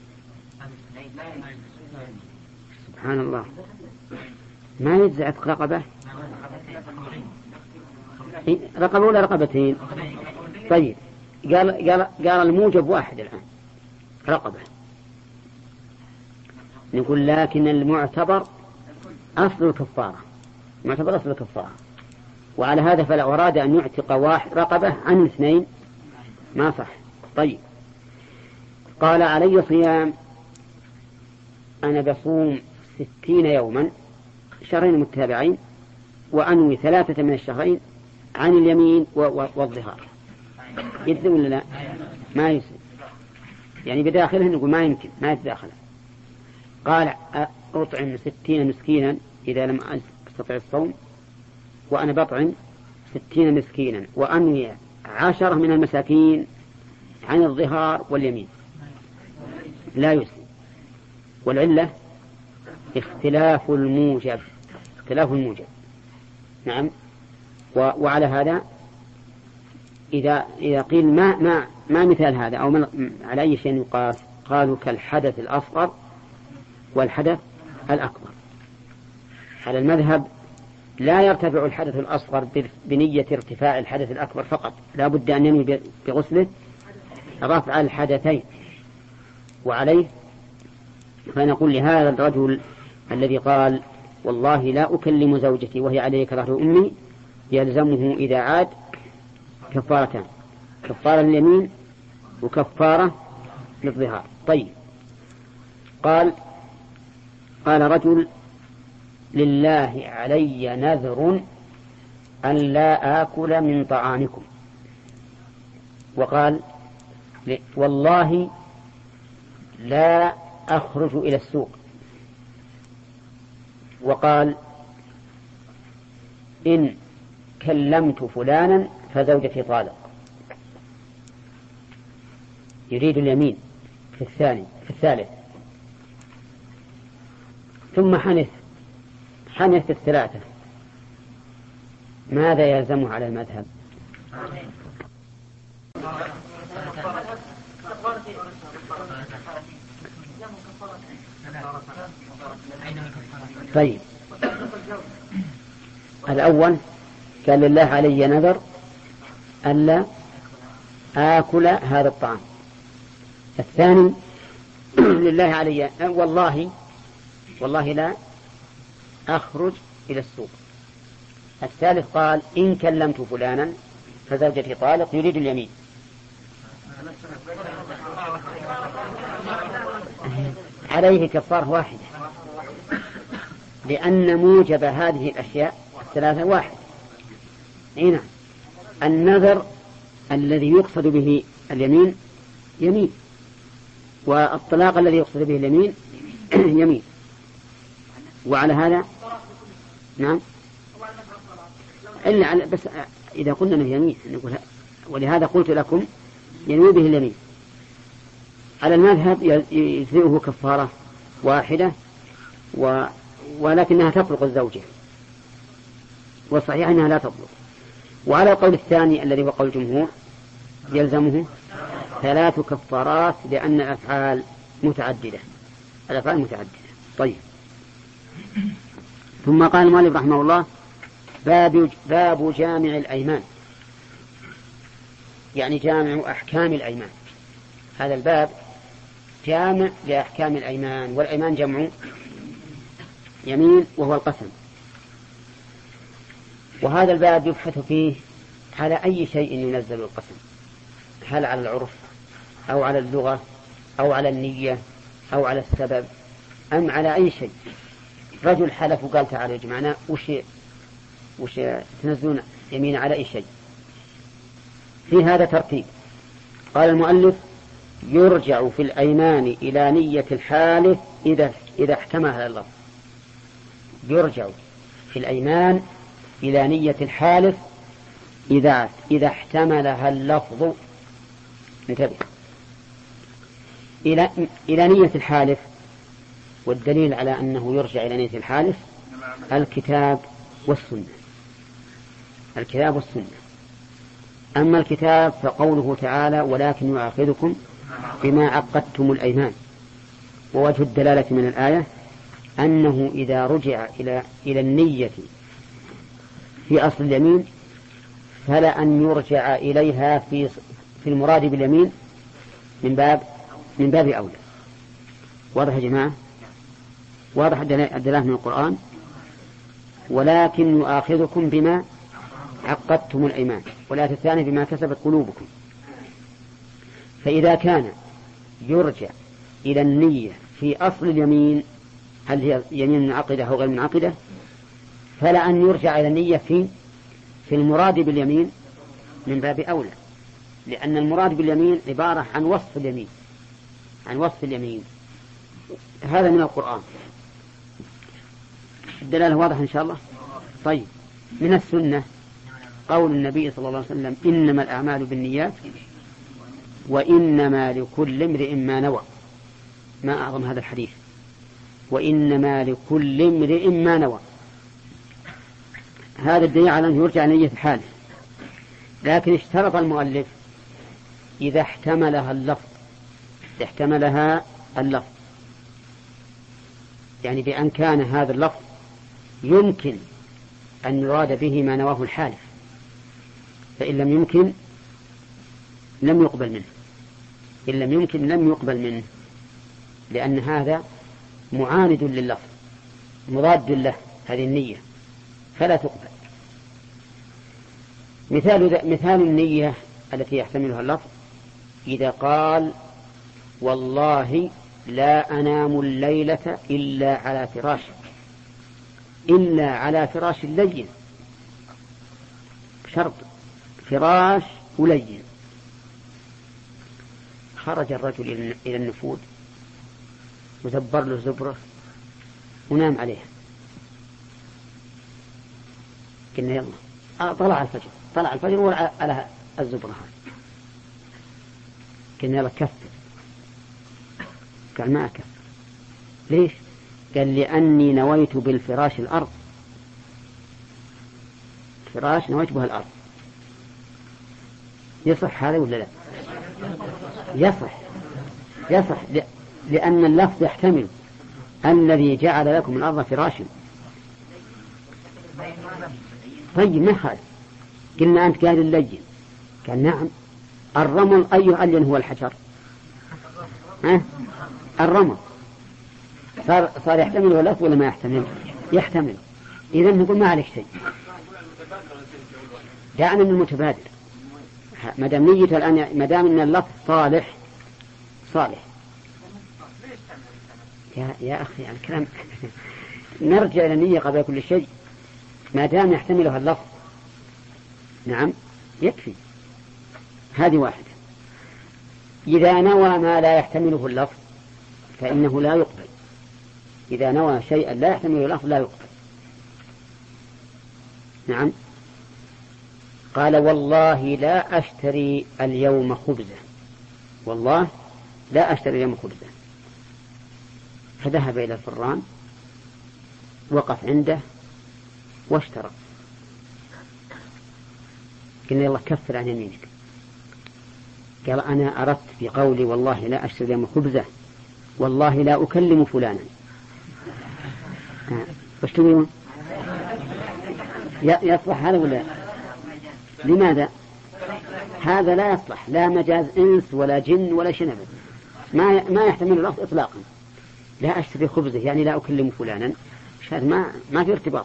سبحان الله، ما يجزي عتق رقبة، رقبة ولا رقبتين؟ طيب قال, قال, قال الموجب واحد الآن رقبة، نقول لكن المعتبر أصل الكفارة، المعتبر أصل الكفارة، وعلى هذا فلا أراد أن يعتق واحد رقبة عن اثنين ما صح. طيب قال علي صيام، أنا بصوم ستين يوما شهرين متتابعين وأنوي ثلاثة من الشهرين عن اليمين والظهار، يجزم ولا لا؟ ما يجزم، يعني بداخله نقول ما يمكن ما يتداخل. قال أطعم ستين مسكينا إذا لم أستطع الصوم، وأنا بطعم ستين مسكينا وأنوي عشرة من المساكين عن الظهار واليمين، لا يجزم. والعلة اختلاف الموجب، اختلاف الموجب. نعم. وعلى هذا إذا إذا قيل ما ما ما مثال هذا أو على أي شيء يقاس، قالوا كالحدث الأصغر والحدث الأكبر. على المذهب لا يرتفع الحدث الأصغر بنية ارتفاع الحدث الأكبر فقط، لا بد أن ينوي بغسله رفع الحدثين. وعليه فنقول لهذا الرجل الذي قال والله لا أكلم زوجتي وهي علي كظهر أمي يلزمه إذا عاد كفارتان، كفارة اليمين وكفارة للظهار. طيب قال قال رجل لله علي نذر أن لا آكل من طعامكم، وقال والله لا أخرج إلى السوق، وقال إن كلمت فلانا فزوجتي طالق. يريد اليمين في الثاني في الثالث ثم حنث حنث الثلاثة ماذا يلزمه على المذهب؟ طيب الأول قال لله علي نذر ألا آكل هذا الطعام. الثاني لله علي والله والله لا أخرج إلى السوق. الثالث قال إن كلمت فلانا فزوجتي طالق يريد اليمين. عليه كفارة واحدة لأن موجب هذه الأشياء الثلاثة واحد. هنا النذر الذي يقصد به اليمين يمين، والطلاق الذي يقصد به اليمين يمين. وعلى هذا نعم إلا على بس إذا قلنا أنه يمين نقول، ولهذا قلت لكم ينوي به اليمين. على المذهب يجزئه كفارة واحدة و... ولكنها تطلق الزوجة، والصحيح أنها لا تطلق. وعلى القول الثاني الذي هو قول الجمهور يلزمه ثلاث كفارات لأن الأفعال متعددة الأفعال متعددة. طيب ثم قال المؤلف رحمه الله باب باب جامع الأيمان، يعني جامع أحكام الأيمان. هذا الباب جامع لأحكام الأيمان، والأيمان جمع يمين وهو القسم. وهذا الباب يبحث فيه على أي شيء ينزل القسم، هل على العرف أو على اللغة أو على النية أو على السبب أم على أي شيء. رجل حلف وقال تعالى يا جماعة وش وش تنزلون يمين على أي شيء. في هذا ترتيب. قال المؤلف يرجع في الأيمان إلى نية الحالف إذا إذا احتمل هذا اللفظ. يرجع في الأيمان إلى نية الحالف إذا إذا احتملها اللفظ. انتبه إلى إلى نية الحالف، والدليل على أنه يرجع إلى نية الحالف الكتاب والسنة. الكتاب والسنة. أما الكتاب فقوله تعالى ولكن يؤاخذكم بما عقدتم الأيمان. ووجه الدلالة من الآية أنه إذا رجع إلى إلى النية في أصل اليمين فلا أن يرجع إليها في في المراد باليمين من باب من باب أولى. واضح يا جماعة؟ واضح الدلالة من القرآن ولكن يؤاخذكم بما عقدتم الأيمان، والآية الثانية بما كسبت قلوبكم. فإذا كان يرجع إلى النية في أصل اليمين هل هي يمين منعقدة أو غير منعقدة فلا أن يرجع إلى النية في في المراد باليمين من باب أولى، لأن المراد باليمين عبارة عن وصف اليمين عن وصف اليمين. هذا من القرآن. الدلالة واضحة إن شاء الله. طيب من السنة قول النبي صلى الله عليه وسلم إنما الأعمال بالنيات وإنما لكل امرئ ما نوى. ما أعظم هذا الحديث، وإنما لكل امرئ ما نوى. هذا الدليل على أن يرجع نية الحال. لكن اشترط المؤلف إذا احتملها اللفظ إذا احتملها اللفظ يعني بأن كان هذا اللفظ يمكن أن يراد به ما نواه الحالف، فإن لم يمكن لم يقبل منه إن لم يمكن لم يقبل منه لأن هذا معاند لللفظ مضاد له هذه النية فلا تقبل. مثال مثال النية التي يحتملها اللفظ إذا قال والله لا أنام الليلة إلا على فراش إلا على فراش لين. شرط فراش ولين. خرج الرجل إلى النفود وزبر له زبرة ونام عليها. قلنا يلا آه طلع الفجر طلع الفجر ولا على الزبرة هذه. قلنا يلا كفر. قال ما أكفر. ليش؟ قال لأني نويت بالفراش الأرض، فراش نويت بها الأرض. يصح هذا ولا لا؟ يصح يصح لأن اللفظ يحتمل الذي جعل لكم الأرض فراشا. طيب ما خالف، قلنا أنت قال اللين، قال نعم. الرمل أيه ألين هو الحجر؟ أه؟ الرمل صار صار يحتمل اللفظ ولا ما يحتمل؟ يحتمل. إذا نقول ما عليك شيء، دعنا من المتبادر. ما دام نيته الآن، ما دام أن اللفظ صالح صالح. يا يا أخي يعني الكلام نرجع إلى النية قبل كل شيء. ما دام يحتملها اللفظ نعم يكفي. هذه واحدة. إذا نوى ما لا يحتمله اللفظ فإنه لا يقبل. إذا نوى شيئا لا يحتمله اللفظ لا يقبل. نعم. قال والله لا أشتري اليوم خبزة، والله لا أشتري اليوم خبزة. فذهب إلى الفران، وقف عنده واشترى. قلنا يلا كفر عن يمينك. قال أنا أردت بقولي والله لا أشتري اليوم خبزة والله لا أكلم فلانا. وش تقولون؟ يصلح هذا ولا؟ لماذا؟ هذا لا يصلح، لا مجاز إنس ولا جن ولا شنب، ما ما يحتمل اللفظ إطلاقا. لا أشتري خبزة يعني لا أكلم فلانا، هذا ما ما في ارتباط.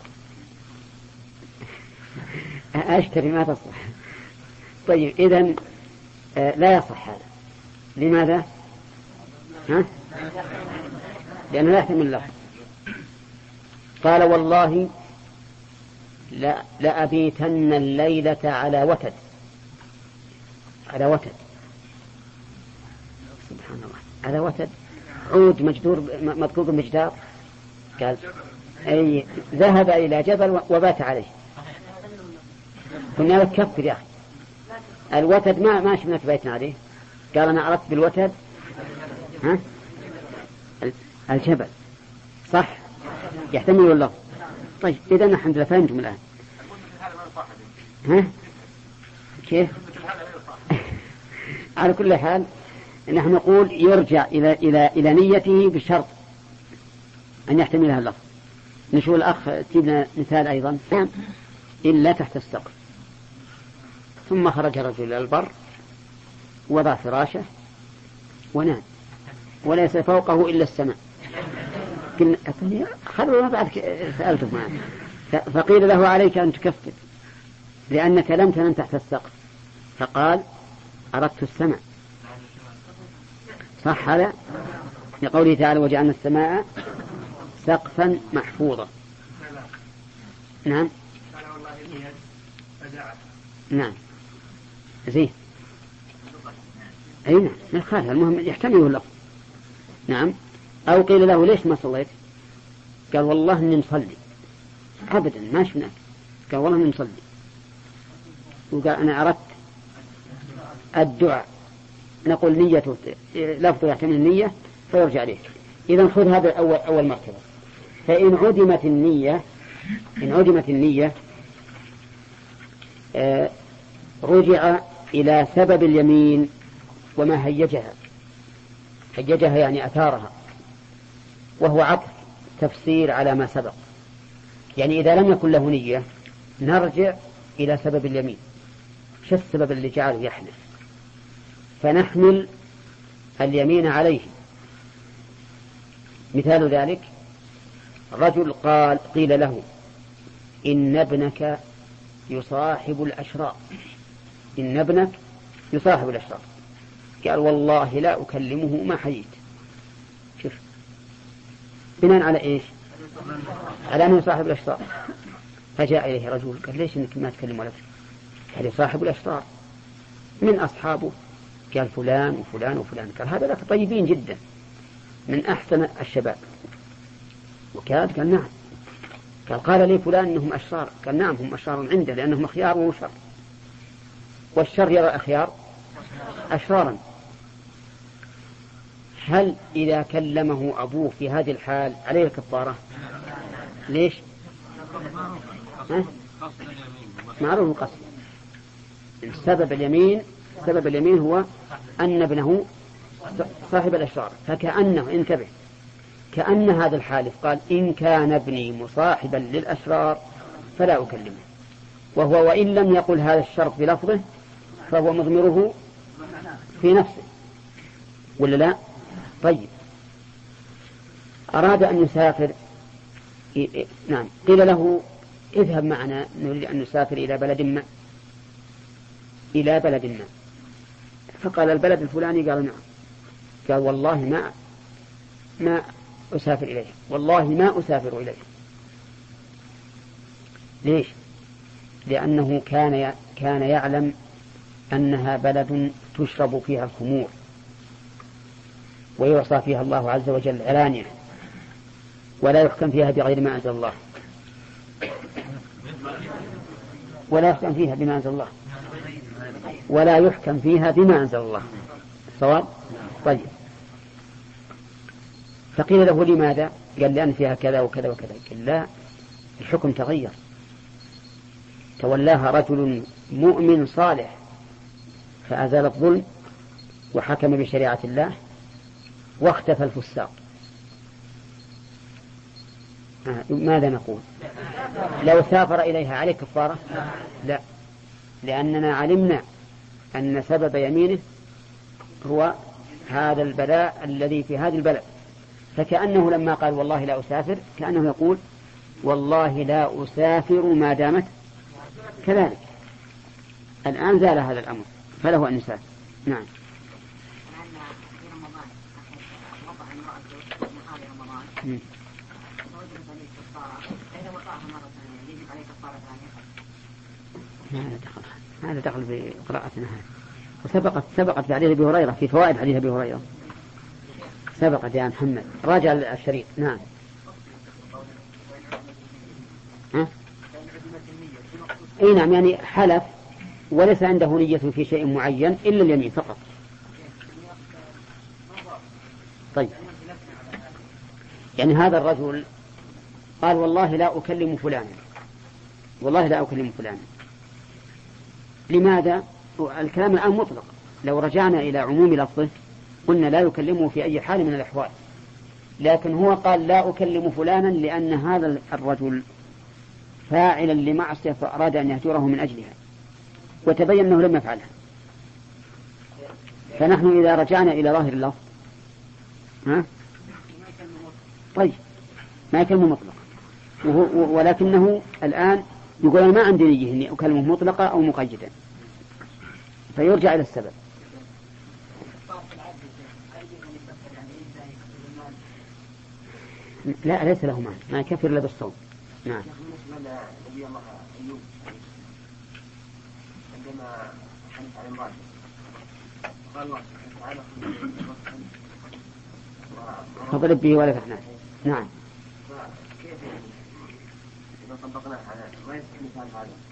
أشتري ما تصلح. طيب إذن لا يصح هذا. لماذا؟ ها؟ لأنه لا يحتمل اللفظ. قال والله لا لأبيتن الليلة على وتد، على وتد. سبحان الله، على وتد عود مجدور مذكور بالمجدار. قال أي ذهب إلى جبل وبات عليه. قلنا لك كفر يا أخي، الوتد ما ما شفنا بيتنا عليه. قال أنا أردت بالوتد ها الجبل، صح يحتمل اللفظ. طيب إذا الحمد لله فهمتم الآن. ها كيف؟ على كل حال نحن نقول يرجع إلى إلى إلى نيته بشرط أن يحتملها اللفظ. نشوف الأخ تجيبنا مثال أيضا. إلا تحت السقف. ثم خرج رجل إلى البر، وضع فراشه ونام، وليس فوقه إلا السماء. قلنا خلوا ما بعد سألتك معه. فقيل له عليك أن تكفر لأنك لم تنم تحت السقف. فقال أردت السماء. صح هذا؟ لقوله تعالى وجعلنا السماء سقفا محفوظا. نعم نعم زين. أي نعم ما يخالف، المهم يحتمله اللفظ. نعم. أو قيل له ليش ما صليت؟ قال والله إني مصلي. أبدا ما شفناك. قال والله إني مصلي. وقال أنا أردت الدعاء. نقول نيته لفظ يحتمل النية فيرجع عليه. إذا خذ هذا أول أول مرتبة. فإن عدمت النية، إن عدمت النية آه رجع إلى سبب اليمين وما هيجها. هيجها يعني أثارها، وهو عطف تفسير على ما سبق. يعني إذا لم يكن له نية نرجع إلى سبب اليمين. شو السبب اللي جعله يحلف؟ فنحمل اليمين عليه. مثال ذلك رجل قال قيل له إن ابنك يصاحب الأشرار، إن ابنك يصاحب الأشرار. قال والله لا أكلمه ما حييت. شوف بناء على إيش؟ على أنه صاحب الأشرار. فجاء إليه رجل قال ليش إنك ما تكلم ولدك؟ قال صاحب الأشرار. من أصحابه؟ قال فلان وفلان وفلان. قال هذا لك طيبين جدا من أحسن الشباب. وكاد قال نعم. قال قال لي فلان إنهم أشرار. قال نعم هم أشرار عنده لأنهم أخيار وشر، والشر يرى أخيار أشرارا. هل إذا كلمه أبوه في هذه الحال عليه الكفارة؟ ليش؟ ها؟ معروف قصد. سبب اليمين سبب اليمين هو أن ابنه صاحب الأشرار، فكأنه انتبه كأن هذا الحالف قال إن كان ابني مصاحبا للأشرار فلا أكلمه، وهو وإن لم يقل هذا الشرط بلفظه فهو مضمره في نفسه، ولا لا؟ طيب، أراد أن يسافر، نعم، قيل له اذهب معنا نريد أن نسافر إلى بلد ما إلى بلد ما فقال البلد الفلاني، قال نعم، قال والله ما ما أسافر إليه، والله ما أسافر إليه. ليش؟ لأنه كان كان يعلم أنها بلد تشرب فيها الخمور ويعصى فيها الله عز وجل علانية، ولا يحكم فيها بغير ما أنزل الله، ولا يحكم فيها بما أنزل الله ولا يحكم فيها بما أنزل الله صواب. طيب، فقيل له لماذا؟ قال لأن فيها كذا وكذا وكذا. قال لا، الحكم تغير، تولاها رجل مؤمن صالح فأزال الظلم وحكم بشريعة الله واختفى الفساق. آه. ماذا نقول؟ لو سافر إليها عليه كفارة؟ لا، لأننا علمنا أن سبب يمينه هو هذا البلاء الذي في هذه البلد، فكأنه لما قال والله لا أسافر كأنه يقول والله لا أسافر ما دامت كذلك. الآن زال هذا الأمر فله أن يسافر. نعم. م. هذا دخل هذا دخل بقراءتنا هذه، وسبقت سبقت في حديث أبي هريرة، في فوائد حديث أبي هريرة سبقت يا محمد، راجع الشريط. نعم. ها؟ اي نعم، يعني حلف وليس عنده نية في شيء معين إلا اليمين فقط. طيب، يعني هذا الرجل قال والله لا أكلم فلانا، والله لا أكلم فلانا، لماذا؟ الكلام الآن مطلق، لو رجعنا إلى عموم لفظه قلنا لا يكلمه في أي حال من الأحوال، لكن هو قال لا أكلم فلانا لأن هذا الرجل فاعلا لمعصية فأراد أن يهجره من أجلها وتبين أنه لم يفعلها. فنحن إذا رجعنا إلى ظاهر اللفظ ها؟ طيب، ما يكلمه مطلقا، ولكنه الآن يقول أنا ما عندي نية أني أكلمه مطلقا أو مقيدا، فيرجع إلى السبب. لا، ليس له مال، ما يكفر إلا بالصوم. نعم. عندما حدث عن امرأة قال الله سبحانه وتعالى فضرب به ولا تحنث. نعم. فكيف إذا طبقناه على ما يصح مثال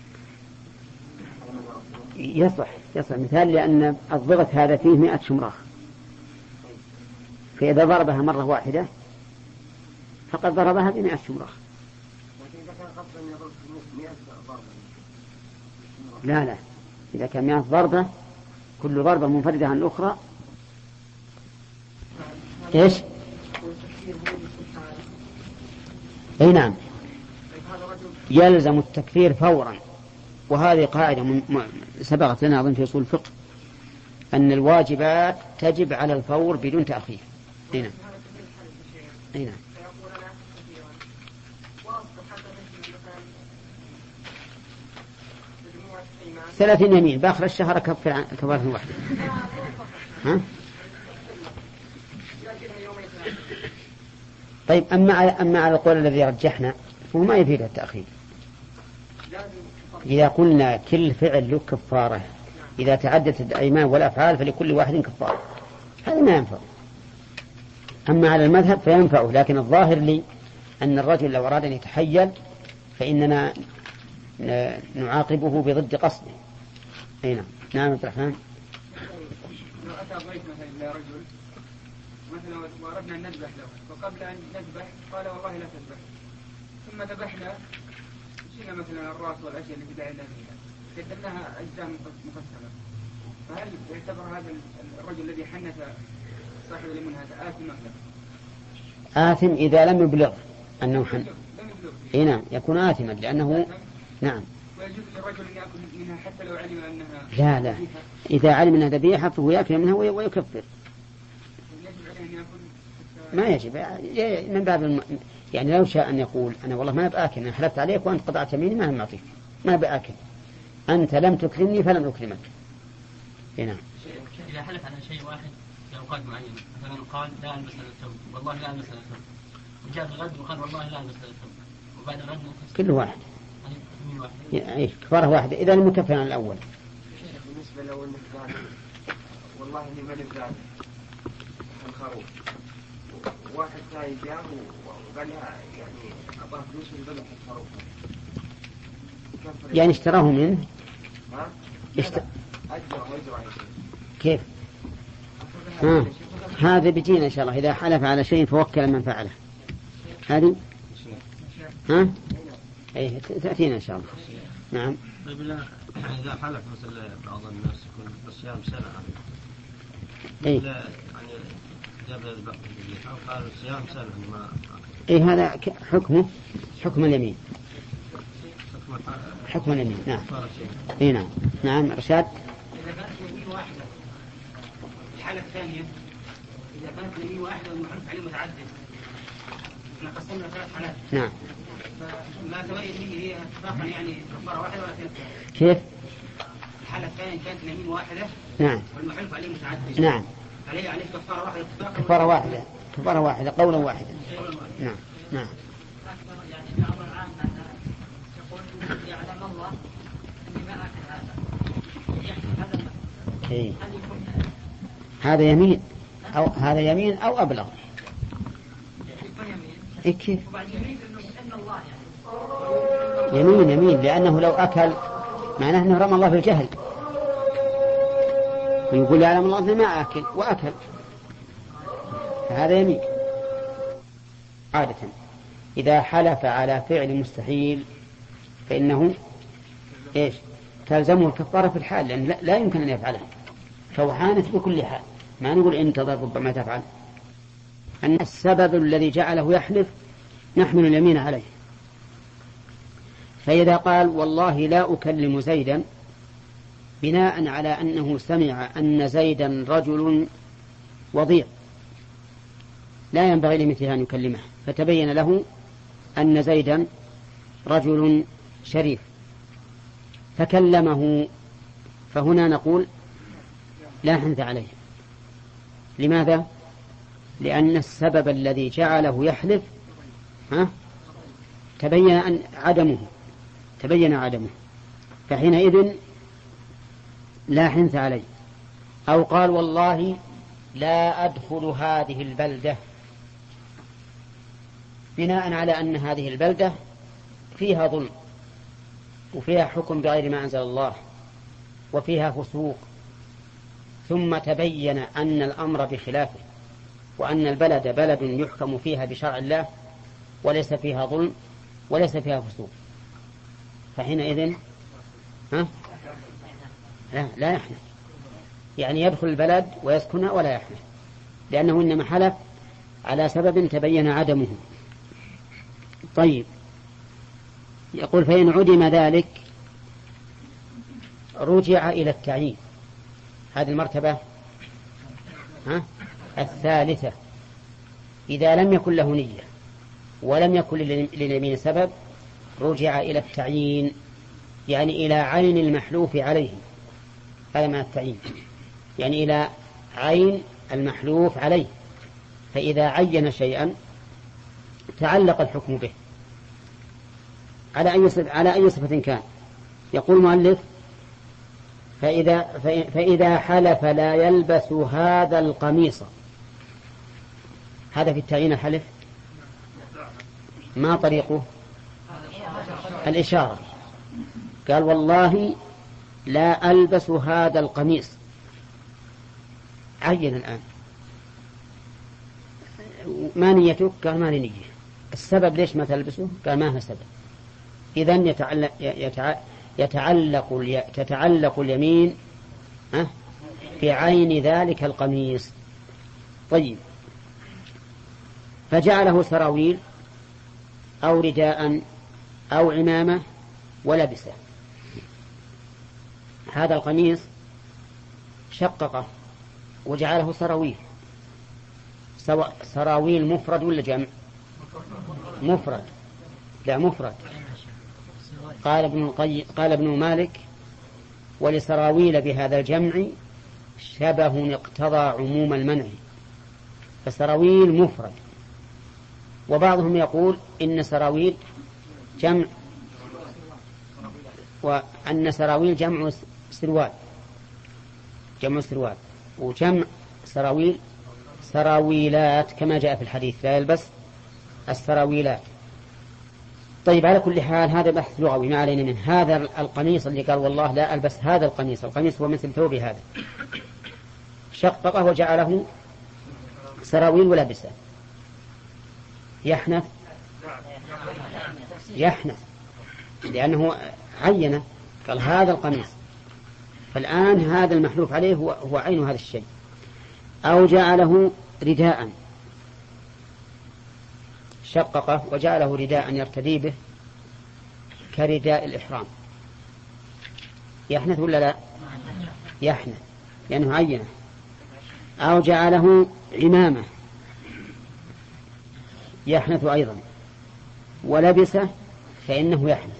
هذا؟ يصح يصح مثال، لأن الضغط هذا فيه مئة شمراخ، فإذا ضربها مرة واحدة فقد ضربها بمئة شمراخ. لا لا، إذا كان مئة ضربة كل ضربة منفردة عن الأخرى إيش؟ أي نعم، يلزم التكفير فورا، وهذه قاعدة سبقت لنا أظن في أصول الفقه أن الواجبات تجب على الفور بدون تأخير. أي نعم. أي نعم. ثلاثين يمين بآخر الشهر كفر عن كفارة واحدة. ها؟ طيب، أما على أما على القول الذي رجحنا فهو ما يفيد التأخير. إذا قلنا كل فعل له كفارة، إذا تعدت الأيمان والأفعال فلكل واحد كفارة، هذا ما ينفع. أما على المذهب فينفعه، لكن الظاهر لي أن الرجل لو أراد أن يتحيل فإننا نعاقبه بضد قصده. أي نعم. نعم عبد الرحمن. لو أتى ضيف مثلا إلى رجل مثلا وأردنا أن نذبح له، فقبل أن نذبح قال والله لا تذبح، ثم ذبحنا شلنا مثلا الرأس والأشياء التي دعينا فيها قدمناها أجزاء مقسمة، فهل يعتبر هذا الرجل الذي حنث صاحب الليمون هذا آثم له؟ آثم إذا لم يبلغ أنه حن. إيه نعم يكون آثما لأنه نعم. ويجوز للرجل أن يأكل منها حتى لو علم أنها لا لا ذبيحة. إذا علم أنها ذبيحة فهو يأكل منها ويكفر. ما يجب من باب الم... يعني لو شاء أن يقول أنا والله ما بآكل أنا حلفت عليك وأنت قطعت يميني ما هم أعطيك ما بآكل أنت لم تكرمني فلم أكرمك. هنا إذا حلف على شيء واحد في أوقات معينة مثلا قال لا ألبس الثوب والله لا ألبس الثوب وجاء في الغد وقال والله لا ألبس الثوب وبعد الغد كل واحد يعني كفارة واحدة إذا لم يكفر عن الأول. بالنسبة لو أنك قال والله إني ماني بذلك الخروف واحد ثاني جاء وقال يعني أبغى فلوس من ذبح الخروف يعني اشتراه منه ها؟ اشت... أجره وأجره كيف؟ ها. هذا بيجينا إن شاء الله إذا حلف على شيء فوكل من فعله هذه ها؟ أيه تأتينا إن شاء الله. نعم. طيب إذا حلف مثل بعض الناس يكون بصيام سنة إيه يعني جاب الذبح أو قال صيام سنة ما إيه هذا حكمه حكم اليمين حكم اليمين. نعم. إيه نعم. نعم رشاد. إذا كانت يمين واحدة الحالة الثانية إذا كانت يمين واحدة والمحلف عليه متعدد احنا قسمنا ثلاث حالات. نعم. فما تبين مني هي اتفاقا يعني كفارة واحدة ولا ثلاثة. كيف؟ الحالة الثانية كانت يمين واحدة. نعم. والمحلف عليه متعدد. نعم. عليه عليه كفارة واحدة اتفاقا. كفارة واحدة كفارة واحدة قولا واحدا. نعم. نعم. يعني بعض العامة يقول يعلم الله أني ما أكل هذا يحكي هذا إيه. هذا يمين أو هذا يمين أو أبلغ. إيه كيف؟ يمين يمين لأنه لو أكل معناه أنه رمى الله في الجهل ويقول يعلم الله أنه ما أكل وأكل فهذا يمين. عادة إذا حلف على فعل مستحيل فإنه إيش تلزمه الكفارة في الحال لأن لا, لا يمكن أن يفعله فهو حانث بكل حال ما نقول انتظر ربما تفعل. أن السبب الذي جعله يحلف نحمل اليمين عليه. فإذا قال والله لا أكلم زيدا بناء على أنه سمع أن زيدا رجل وضيع لا ينبغي لمثله أن يكلمه فتبين له أن زيدا رجل شريف فكلمه فهنا نقول لا حنث عليه. لماذا؟ لأن السبب الذي جعله يحلف ها تبين أن عدمه تبين عدمه فحينئذ لا حنث عليه. أو قال والله لا أدخل هذه البلدة بناء على أن هذه البلدة فيها ظلم وفيها حكم بغير ما أنزل الله وفيها فسوق ثم تبين أن الأمر بخلافه وأن البلد بلد يحكم فيها بشرع الله وليس فيها ظلم وليس فيها فسوق فحينئذ ها لا, لا يحنث يعني يدخل البلد ويسكنها ولا يحنث لأنه إنما حلف على سبب تبين عدمه. طيب يقول فإن عدم ذلك رجع إلى التعيين. هذه المرتبة ها الثالثة إذا لم يكن له نية ولم يكن لليمين سبب رجع إلى التعيين يعني إلى عين المحلوف عليه. هذا ما التعيين يعني إلى عين المحلوف عليه فإذا عين شيئا تعلق الحكم به على أي صفة, على أي صفة كان. يقول المؤلف فإذا, فإذا حلف لا يلبس هذا القميص. هذا في التعيين الحلف ما طريقه الإشارة قال والله لا ألبس هذا القميص عين الآن ما نيتك؟ قال ما لي نية. السبب ليش ما تلبسه؟ قال ما هو سبب. إذن يتعلق, يتعلق, تتعلق اليمين بعين ذلك القميص. طيب، فجعله سراويل أو رداء أو عمامة ولبسه. هذا القميص شققه وجعله سراويل. سواء سراويل مفرد ولا جمع؟ مفرد. لا مفرد. قال ابن القيم قال ابن مالك: ولسراويل بهذا الجمع شبه اقتضى عموم المنع، فسراويل مفرد. وبعضهم يقول إن سراويل جمع، وأن سراويل جمع سروال، جمع سروال، وجمع سراويل سراويلات كما جاء في الحديث: لا يلبس السراويلات. طيب، على كل حال هذا بحث لغوي ما علينا من هذا. القميص اللي قال والله لا ألبس هذا القميص، القميص هو مثل ثوبي هذا، شققه وجعله سراويل ولبسه. يحنث يحنث لأنه عينه، قال هذا القميص، فالآن هذا المحلوف عليه هو, هو عين هذا الشيء. أو جعله رداء، شققه وجعله رداء يرتدي به كرداء الإحرام. يحنث ولا لا؟ يحنث لأنه عينه. أو جعله عمامة، يحنث أيضا. ولبسه فإنه يحنث،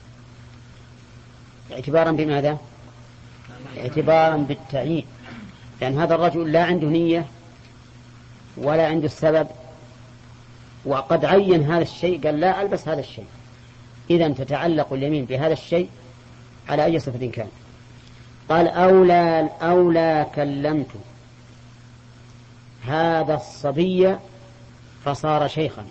اعتبارا بماذا؟ اعتبارا بالتعيين، لأن هذا الرجل لا عنده نية ولا عنده السبب، وقد عين هذا الشيء، قال لا ألبس هذا الشيء. إذن تتعلق اليمين بهذا الشيء على أي صفة كان. قال: أولى أولى كلمت هذا الصبي فصار شيخا.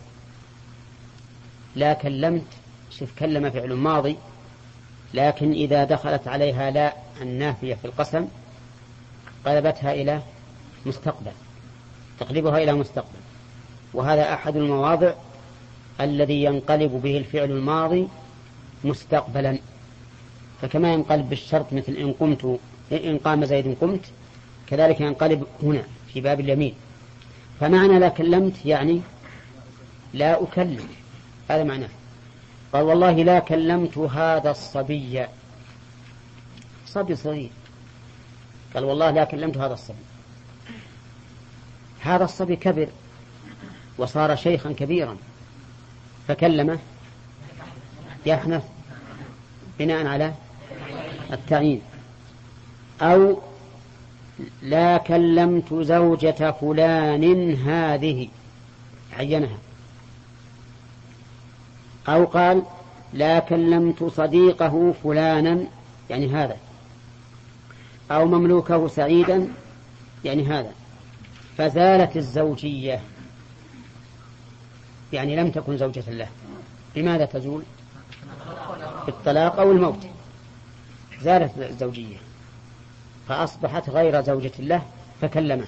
لا كلمت، شوف كلم فعل ماضي، لكن إذا دخلت عليها لا النافية في القسم قلبتها إلى مستقبل، تقلبها إلى مستقبل. وهذا أحد المواضع الذي ينقلب به الفعل الماضي مستقبلا، فكما ينقلب بالشرط مثل إن قمت إن قام زيد قمت، كذلك ينقلب هنا في باب اليمين. فمعنى لا كلمت يعني لا أكلم، هذا معناه. قال: والله لا كلمت هذا الصبي، صبي صغير. قال: والله لا كلمت هذا الصبي. هذا الصبي كبر وصار شيخا كبيرا، فكلمه يحنث بناء على التعيين. أو لا كلمت زوجة فلان هذه، عينها. أو قال: لا كلمت صديقه فلانا، يعني هذا. أو مملوكه سعيدا، يعني هذا. فزالت الزوجية، يعني لم تكن زوجة له. بماذا تزول؟ بالطلاق أو الموت. زالت الزوجية فأصبحت غير زوجة له، فكلمها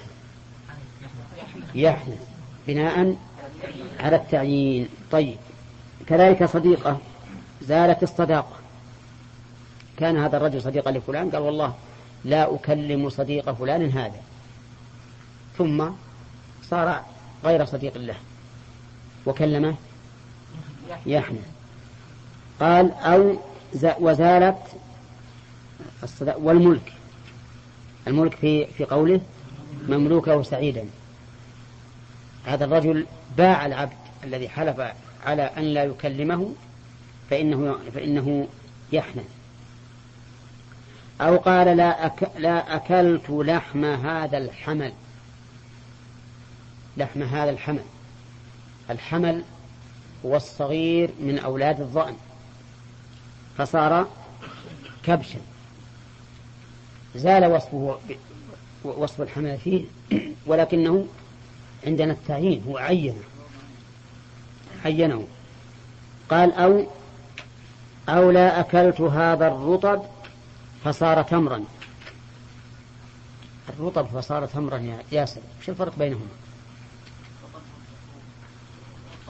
يحنث بناء على التعيين. طيب، كذلك صديقة، زالت الصداقة. كان هذا الرجل صديقا لفلان، قال: والله لا أكلم صديق فلان هذا، ثم صار غير صديق له وكلمه يحنث. قال: أو وزالت الصداقة. والملك، الملك في في قوله مملوكه سعيدا، هذا الرجل باع العبد الذي حلف على أن لا يكلمه، فإنه فإنه يحنث. أو قال: لا أك لا أكلت لحم هذا الحمل، لحم هذا الحمل. الحمل هو الصغير من أولاد الضأن، فصار كبشا. زال وصفه وصف الحمل فيه، ولكنه عندنا التعيين، هو عينه عينه. قال: أو أو لا أكلت هذا الرطب فصار تمرا. الرطب فصار تمرا يا ياسر، وش الفرق بينهما؟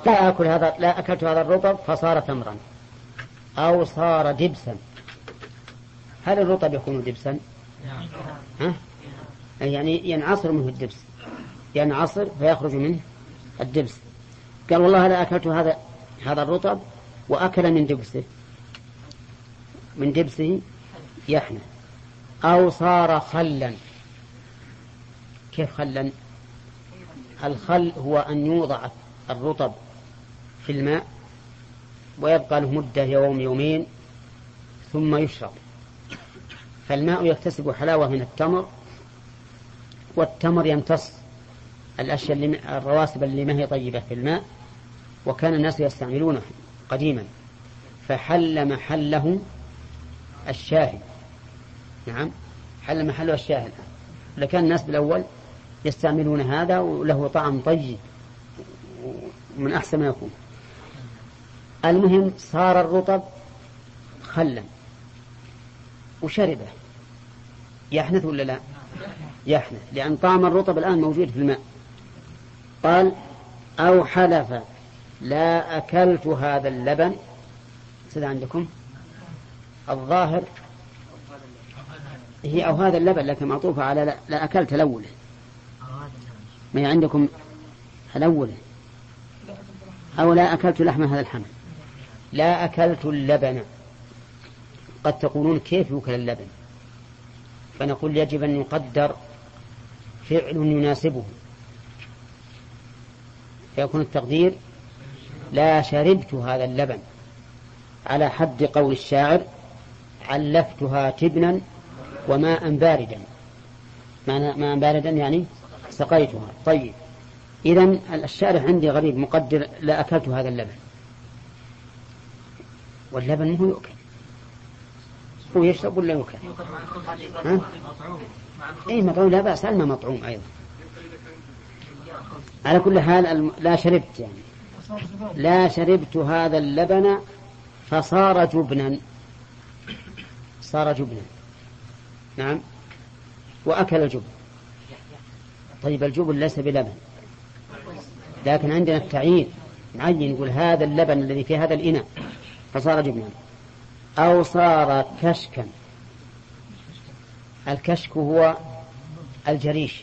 لا أكل هذا لا أكلت هذا الرطب فصار تمرا أو صار دبسا. هل الرطب يكون دبسا؟ ها؟ يعني ينعصر منه الدبس، ينعصر فيخرج منه الدبس. قال والله لا أكلت هذا هذا الرطب وأكل من دبسه من دبسه يحنى. أو صار خلا. كيف خلا؟ الخل هو أن يوضع الرطب في الماء ويبقى له مدة يوم يومين ثم يشرب، فالماء يكتسب حلاوة من التمر، والتمر يمتص الأشياء اللي الرواسب اللي ما هي طيبة في الماء، وكان الناس يستعملونه قديما، فحل محله الشاهد. نعم، حل محله الشاهد. لكان الناس بالأول يستعملون هذا وله طعم طيب ومن أحسن ما يكون. المهم صار الرطب خلا وشربه، يحنث ولا لا؟ يحنث، لأن طعم الرطب الآن موجود في الماء. قال أو حلف لا أكلت هذا اللبن. سيدا عندكم الظاهر هي أو هذا اللبن، لكن معطوفة على لا, لا أكلت الأوله. ما هي عندكم الأوله أو لا أكلت لحم هذا الحمل. لا أكلت اللبن. قد تقولون كيف يؤكل اللبن؟ فنقول يجب أن يقدر فعل يناسبه، فيكون التقدير لا شربت هذا اللبن، على حد قول الشاعر علفتها تبنا وماء باردا. ماء باردا يعني سقيتها. طيب، إذن الشارح عندي غريب مقدر لا أكلت هذا اللبن، واللبن مو يؤكل، هو يشرب ولا يؤكل؟ ها؟ إيه مطعوم، لا بأس، الماء مطعوم أيضا. على كل حال لا شربت يعني لا شربت هذا اللبن فصار جبنا، صار جبنا. نعم، وأكل الجبن. طيب الجبن ليس بلبن، لكن عندنا التعيين نعين نقول هذا اللبن الذي في هذا الإناء فصار جبنا. أو صار كشكا. الكشك هو الجريش.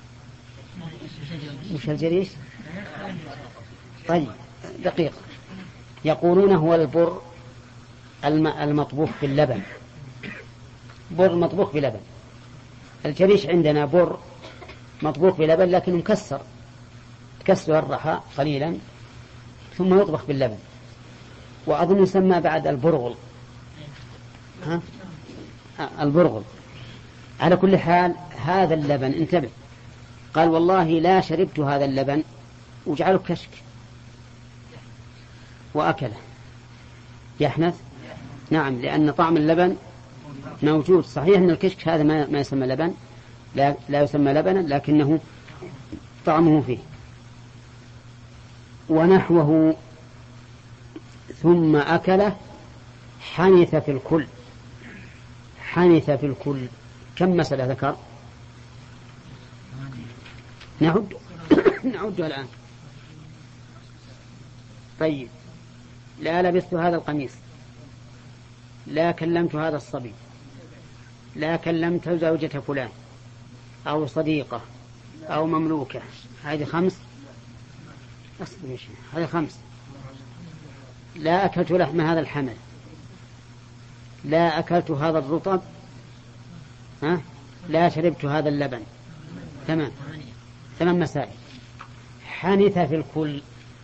مش الجريش؟ طيب دقيق. يقولون هو البر المطبوخ باللبن، بر مطبوخ بلبن. الجريش عندنا بر مطبوخ بلبن لكن مكسر، تكسر الرحاء قليلا ثم يطبخ باللبن، وأظن يسمى بعد البرغل. ها؟ البرغل. على كل حال هذا اللبن انتبه، قال والله لا شربت هذا اللبن وجعله كشك وأكله، يحنث. نعم، لأن طعم اللبن موجود. صحيح أن الكشك هذا ما, ما يسمى لبن، لا, لا يسمى لبنا، لكنه طعمه فيه. ونحوه ثم أكله حنث في الكل. حنث في الكل كم مسألة ذكر؟ نعد نعدها الآن. طيب، لا لبست هذا القميص، لا كلمت هذا الصبي، لا كلمت زوجة فلان أو صديقة أو مملوكة. هذه خمس. هذه خمس. لا أكلت لحم هذا الحمل، لا أكلت هذا الرطب، ها؟ لا شربت هذا اللبن. تمام، ثمان مسائل. حنث في الكل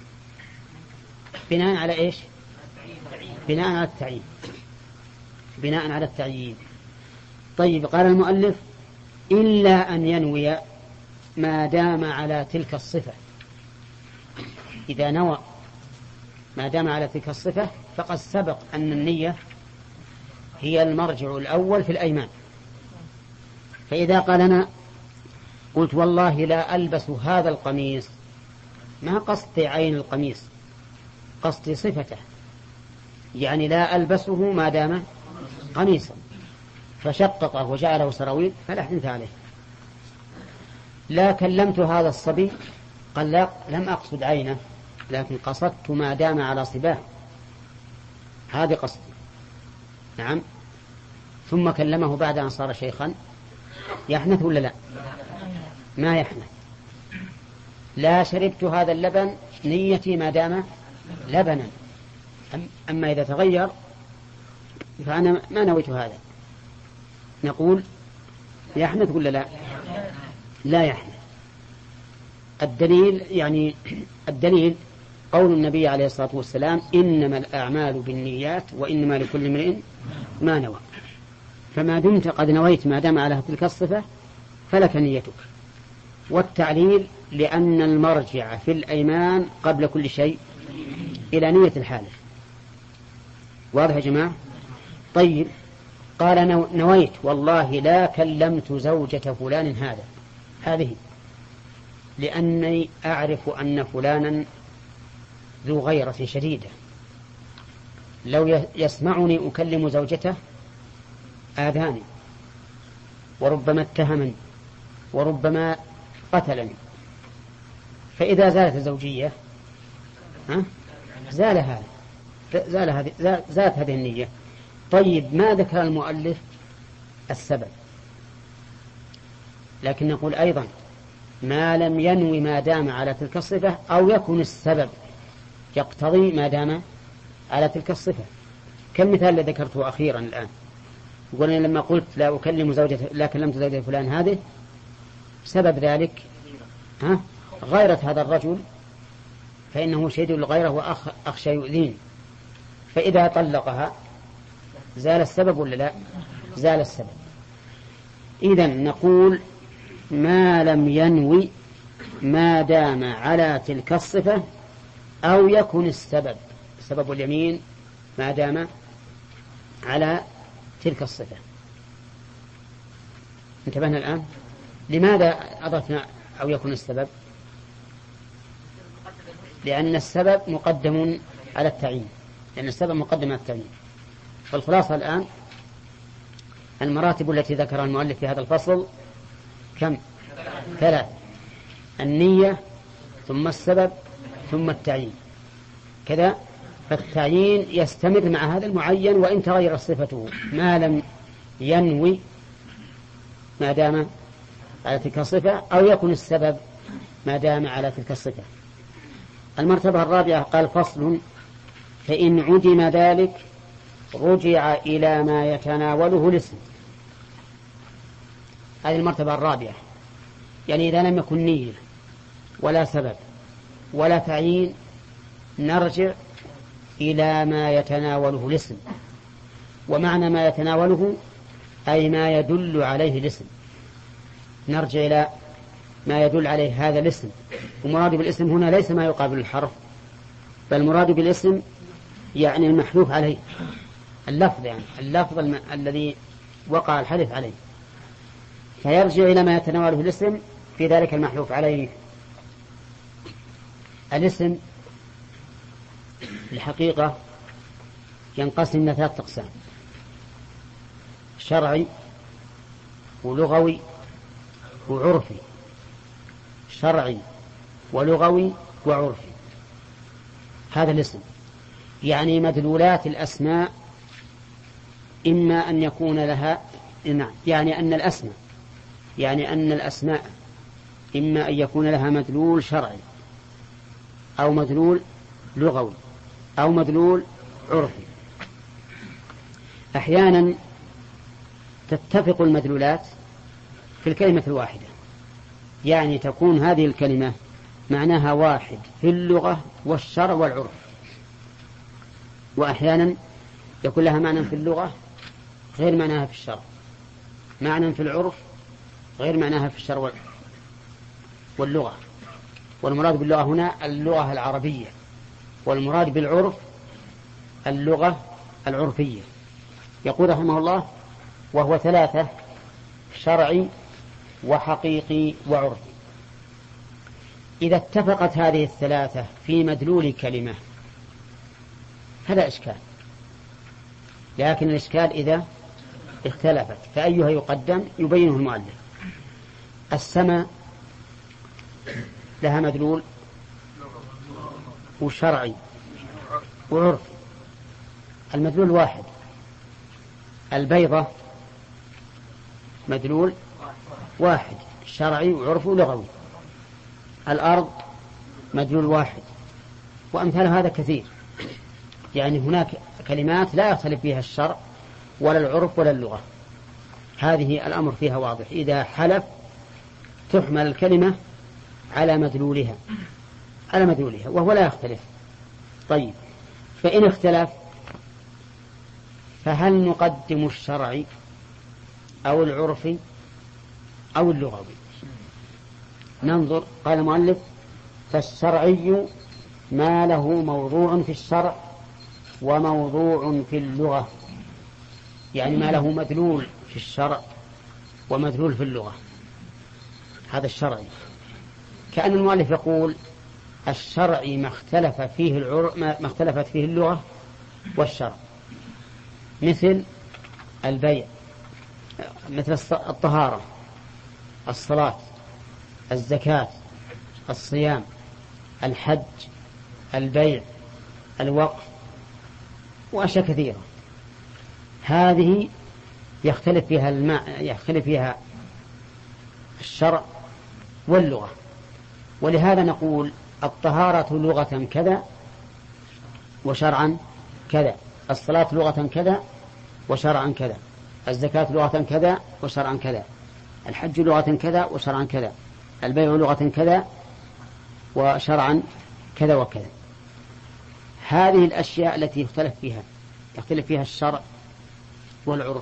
بناء على إيش؟ بناء على التعيين، بناء على التعيين. طيب، قال المؤلف إلا أن ينوي ما دام على تلك الصفة. إذا نوى ما دام على تلك الصفة فقد سبق أن النية هي المرجع الأول في الأيمان. فإذا قال أنا قلت والله لا ألبس هذا القميص، ما قصدي عين القميص، قصدي صفته، يعني لا ألبسه ما دام قميصا، فشققه وجعله سراويل فلا حنث عليه. لا كلمت هذا الصبي، قال لا لم أقصد عينه لكن قصدت ما دام على صباه، هذه قصدي. نعم. ثم كلمه بعد أن صار شيخا، يحنث ولا لا؟ ما يحنث. لا شربت هذا اللبن نيتي ما دام لبنا، أما إذا تغير فأنا ما نويت هذا، نقول يحنث ولا لا؟ لا يحنث. الدليل يعني الدليل قول النبي عليه الصلاة والسلام: إنما الأعمال بالنيات وإنما لكل امرئ ما نوى. فما دمت قد نويت ما دام على تلك الصفة فلك نيتك. والتعليل لأن المرجع في الأيمان قبل كل شيء إلى نية الحالف. واضح يا جماعة؟ طيب، قال نويت والله لا كلمت زوجة فلان هذا هذه لأني أعرف أن فلانا ذو غيرة شديدة، لو يسمعني أكلم زوجته آذاني وربما اتهمني وربما قتلني. فإذا زالت الزوجية ها زال هذا زال هذه زالت هذه النية. طيب، ما ذكر المؤلف السبب، لكن نقول أيضا ما لم ينوي ما دام على تلك الصفة أو يكن السبب يقتضي ما دام على تلك الصفة، كالمثال الذي ذكرته أخيرا الآن. يقول لما قلت لا أكلم زوجة لا كلمت زوجة فلان هذه، سبب ذلك ها غيرة هذا الرجل، فإنه شديد الغيرة وأخشى يؤذين، فإذا طلقها زال السبب ولا لا؟ زال السبب. إذن نقول ما لم ينوي ما دام على تلك الصفة أو يكن السبب سبب اليمين ما دام على تلك الصفة. انتبهنا الآن؟ لماذا أضفنا أو يكون السبب؟ لأن السبب مقدم على التعيين، لأن السبب مقدم على التعيين. فالخلاصة الآن المراتب التي ذكرها المؤلف في هذا الفصل كم؟ ثلاث: النية ثم السبب ثم التعيين. كذا فالتعيين يستمر مع هذا المعين وإن تغير صفته ما لم ينوي ما دام على تلك الصفة أو يكون السبب ما دام على تلك الصفة. المرتبة الرابعة قال: فصل: فإن عدم ذلك رجع إلى ما يتناوله الاسم. هذه المرتبة الرابعة، يعني إذا لم يكن نية ولا سبب ولا تعيين نرجع إلى ما يتناوله الاسم. ومعنى ما يتناوله أي ما يدل عليه الاسم، نرجع إلى ما يدل عليه هذا الاسم. ومراد بالاسم هنا ليس ما يقابل الحرف، بل مراد بالاسم يعني المحلوف عليه، اللفظ، يعني اللفظ الم... الذي وقع الحلف عليه، فيرجع إلى ما يتناوله الاسم في ذلك المحلوف عليه. الاسم الحقيقة ينقسم إلى ثلاثة أقسام: شرعي ولغوي وعرفي. شرعي ولغوي وعرفي، هذا الاسم. يعني مدلولات الأسماء إما أن يكون لها نعم يعني أن الأسماء يعني أن الأسماء إما أن يكون لها مدلول شرعي أو مدلول لغوي أو مدلول عرفي. أحيانا تتفق المدلولات في الكلمة الواحدة، يعني تكون هذه الكلمة معناها واحد في اللغة والشرع والعرف. وأحيانا يكون لها معنى في اللغة غير معناها في الشرع، معنى في العرف غير معناها في الشرع واللغة. والمراد باللغة هنا اللغة العربية، والمراد بالعرف اللغة العرفية. يقول رحمه الله: وهو ثلاثة: شرعي وحقيقي وعرفي. إذا اتفقت هذه الثلاثة في مدلول كلمة هذا إشكال، لكن الإشكال إذا اختلفت فأيها يقدم يبينه المؤلف. السماء لها مدلول وشرعي وعرف. المدلول واحد. البيضة مدلول واحد شرعي وعرف ولغوي. الأرض مدلول واحد. وأمثال هذا كثير، يعني هناك كلمات لا يختلف فيها الشرع ولا العرف ولا اللغة، هذه الأمر فيها واضح. إذا حلف تحمل الكلمة على مدلولها على مدلولها وهو لا يختلف. طيب، فإن اختلف فهل نقدم الشرعي أو العرفي أو اللغوي؟ ننظر. قال المؤلف: فالشرعي ما له موضوع في الشرع وموضوع في اللغة، يعني ما له مدلول في الشرع ومدلول في اللغة، هذا الشرعي. كأن المؤلف يقول: الشرعي ما اختلف فيه العرف ما اختلفت فيه اللغة والشرع، مثل البيع، مثل الطهارة، الصلاة، الزكاة، الصيام، الحج، البيع، الوقف، وأشياء كثيرة. هذه يختلف فيها الماء يختلف فيها الشرع واللغة، ولهذا نقول: الطهارة لغة كذا وشرعا كذا، الصلاة لغة كذا وشرعا كذا، الزكاة لغة كذا وشرعا كذا، الحج لغة كذا وشرعا كذا، البيع لغة كذا وشرعا كذا وكذا. هذه الأشياء التي يختلف فيها يختلف فيها الشرع والعرف،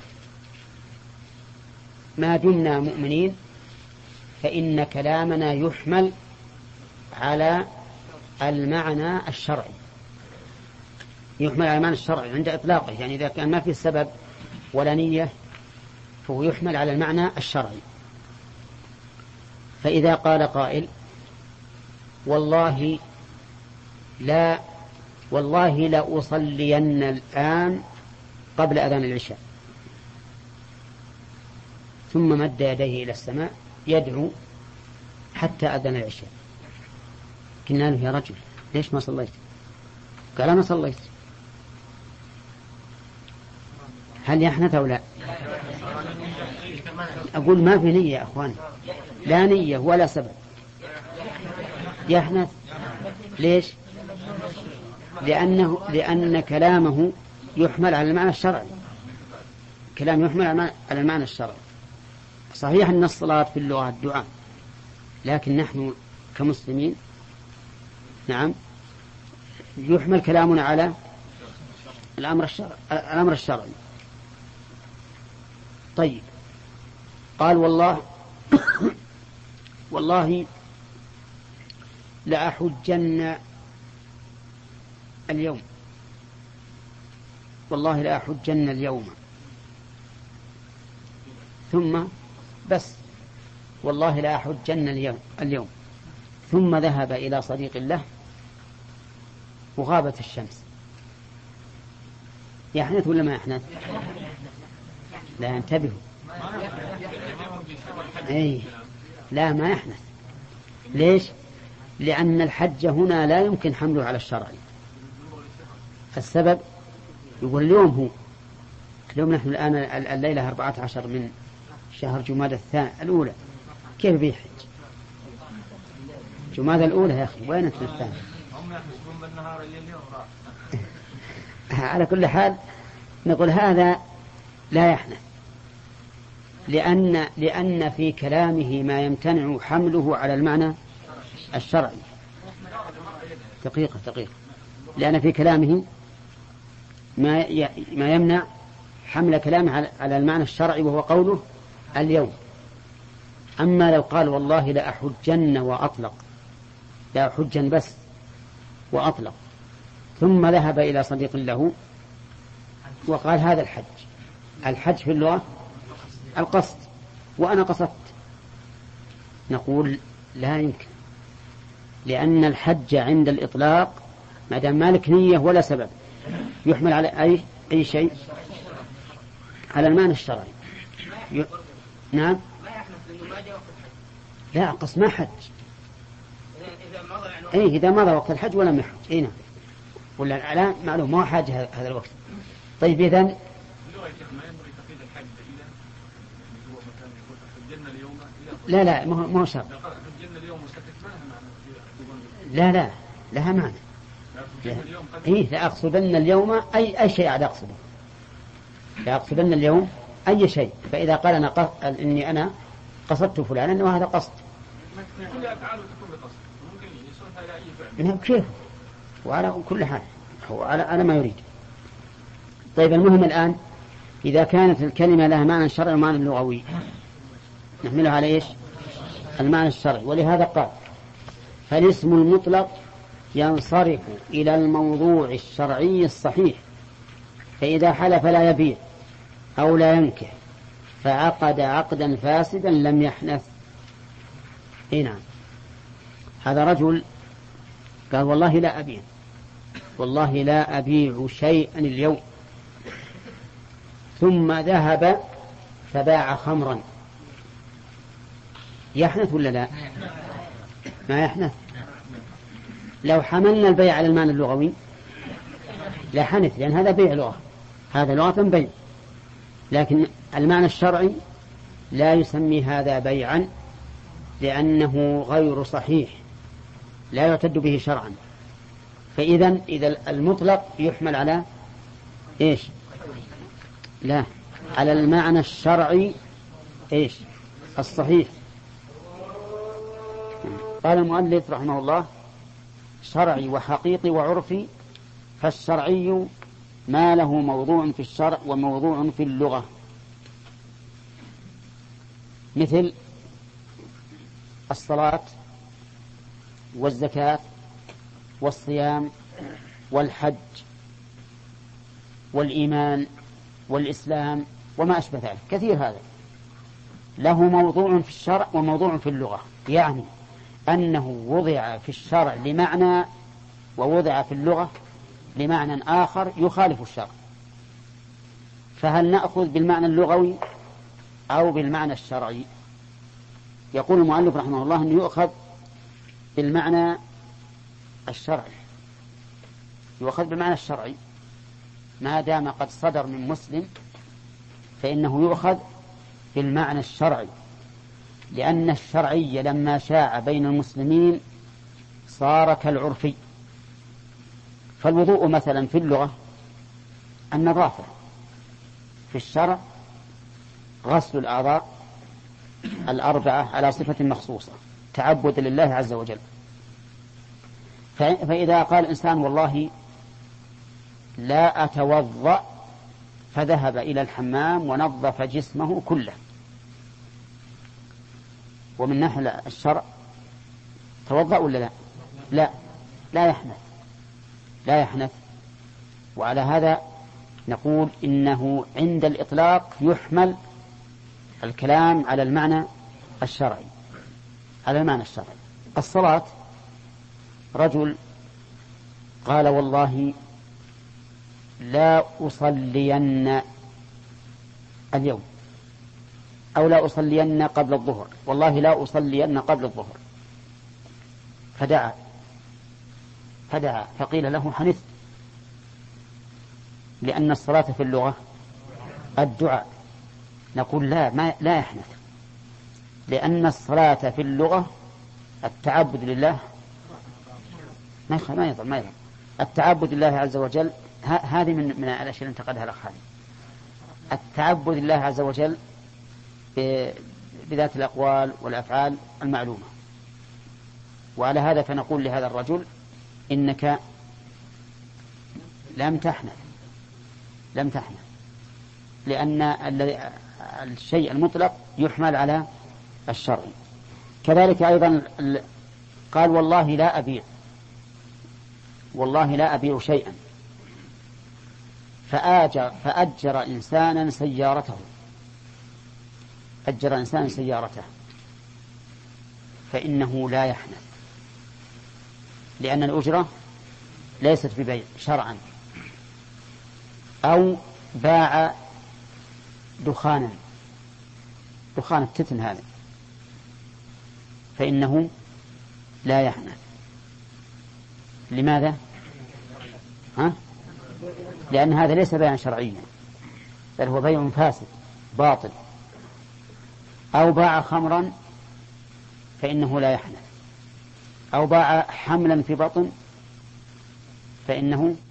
ما دمنا مؤمنين فإن كلامنا يحمل على المعنى الشرعي، يحمل على المعنى الشرعي عند إطلاقه، يعني إذا كان ما في سبب ولا نية فهو يحمل على المعنى الشرعي. فإذا قال قائل: والله لا والله لا أصلين الآن قبل أذان العشاء، ثم مد يديه إلى السماء يدعو حتى أذان العشاء، قلنا له: يا رجل ليش ما صليت؟ قال: أنا صليت. هل يحنث أو لا؟ أقول ما في نية يا أخوان، لا نية ولا سبب، يحنث. ليش؟ لأنه لأن كلامه يحمل على المعنى الشرعي، كلام يحمل على المعنى الشرعي. صحيح أن الصلاة في اللغة الدعاء، لكن نحن كمسلمين نعم يحمل كلامنا على الأمر الشرعي الأمر الشرعي. طيب، قال: والله والله لأحجن اليوم والله لأحجن اليوم ثم بس والله لأحجن اليوم اليوم ثم ذهب إلى صديق له وغابت الشمس. يحنث ولا ما يحنث؟ لا، انتبهوا. أي لا، ما يحنث. ليش؟ لأن الحج هنا لا يمكن حمله على الشرع. السبب يقول: اليوم هو اليوم نحن الآن الليلة أربعة عشر من شهر جمادى الثاني الأولى، كيف بيحج؟ جمادى الأولى يا أخي، وين أنت الثاني؟ هم يحسبون بالنهار اللي اليوم راح. على كل حال نقول هذا لا يحنث، لأن لأن في كلامه ما يمتنع حمله على المعنى الشرعي. دقيقة دقيقة لأن في كلامه ما ما يمنع حمل كلامه على المعنى الشرعي، وهو قوله اليوم. أما لو قال: والله لا أحجن وأطلق، لا أحجن بس وأطلق، ثم ذهب إلى صديق له وقال: هذا الحج. الحج في اللغة القصد، وأنا قصدت، نقول: لا يمكن، لأن الحج عند الإطلاق ما دام مالك نية ولا سبب يحمل على أي أي شيء على المعنى الشرعي. ي... نعم. لا، قصد ما حج. إذا مضى يعني إيه إذا مضى وقت الحج ولم يحج إيه نعم. ولا الآن معلوم ما حاجة هذا الوقت. طيب إذن اللغة يا شيخ ما ينبغي تقييد الحج إلى اللي هو مثلا يقول في الجنة اليوم لا لا ما هو ما هو شرط. إذا قال في الجنة اليوم وسكت ما لها معنى. لا لا لها معنى. في الجنة اليوم قد إيه لأقصدن اليوم أي أي شيء عاد أقصده. لأقصدن اليوم أي شيء. فإذا قال أنا قص... إني أنا قصدت فلانا وهذا قصد. كل أفعاله تكون بقصد ممكن يصرفها إلى أي فعل. نعم كيف وعلى كل حال هو على على ما يريد. طيب المهم الآن إذا كانت الكلمة لها معنى شرعي ومعنى لغوي نحملها على إيش؟ المعنى الشرعي. ولهذا قال فالاسم المطلق ينصرف إلى الموضوع الشرعي الصحيح فإذا حلف لا يبيع أو لا ينكح فعقد عقدا فاسدا لم يحنث. إيه نعم. هذا رجل قال والله لا أبيع والله لا أبيع شيئا اليوم ثم ذهب فباع خمرا يحنث ولا لا؟ ما يحنث. لو حملنا البيع على المعنى اللغوي لا حنث لأن هذا بيع لغة هذا لغة بيع لكن المعنى الشرعي لا يسمي هذا بيعا لأنه غير صحيح لا يعتد به شرعا. فإذا إذا المطلق يحمل على إيش؟ لا على المعنى الشرعي إيش؟ الصحيح. قال المؤلف رحمه الله شرعي وحقيقي وعرفي. فالشرعي ما له موضوع في الشرع وموضوع في اللغة مثل الصلاة والزكاة والصيام والحج والإيمان والإسلام وما أشبه ذلك كثير. هذا له موضوع في الشرع وموضوع في اللغة يعني أنه وضع في الشرع لمعنى ووضع في اللغة لمعنى آخر يخالف الشرع. فهل نأخذ بالمعنى اللغوي أو بالمعنى الشرعي؟ يقول المؤلف رحمه الله أنه يؤخذ بالمعنى الشرعي يؤخذ بالمعنى الشرعي ما دام قد صدر من مسلم فإنه يؤخذ بالمعنى الشرعي لأن الشرعي لما شاع بين المسلمين صار كالعرفي. فالوضوء مثلا في اللغة النظافة في الشرع غسل الأعضاء الأربعة على صفة مخصوصة تعبد لله عز وجل. فإذا قال الإنسان والله لا أتوضأ فذهب إلى الحمام ونظف جسمه كله ومن ناحية الشرع توضأ ولا لا؟ لا لا يحنث لا يحنث. وعلى هذا نقول إنه عند الإطلاق يحمل الكلام على المعنى الشرعي على المعنى الشرعي. الصلاة رجل قال والله لا أصلين اليوم أو لا أصلين قبل الظهر والله لا أصلين قبل الظهر فدعا فدعا فقيل له حنث لأن الصلاة في اللغة الدعاء. نقول لا ما لا يحنث لأن الصلاة في اللغة التعبد لله ما ما يضر ما يضر التعبد لله عز وجل. هذه من من الأشياء اللي انتقدها الأخ هذه التعبد لله عز وجل بذات الأقوال والأفعال المعلومة. وعلى هذا فنقول لهذا الرجل إنك لم تحنث لم تحنث لأن الشيء المطلق يحمل على الشرع. كذلك أيضا قال والله لا أبيع والله لا أبيع شيئا فآجر فأجر إنسانا سيارته أجر إنسانا سيارته فإنه لا يحنث لأن الأجرة ليست ببيع شرعا. أو باع دخانا دخان التتن هذا فإنه لا يحنث لماذا؟ ها؟ لأن هذا ليس بيعا شرعيا، بل هو بيع فاسد باطل. أو باع خمرا فإنه لا يحنث، أو باع حملا في بطن فإنه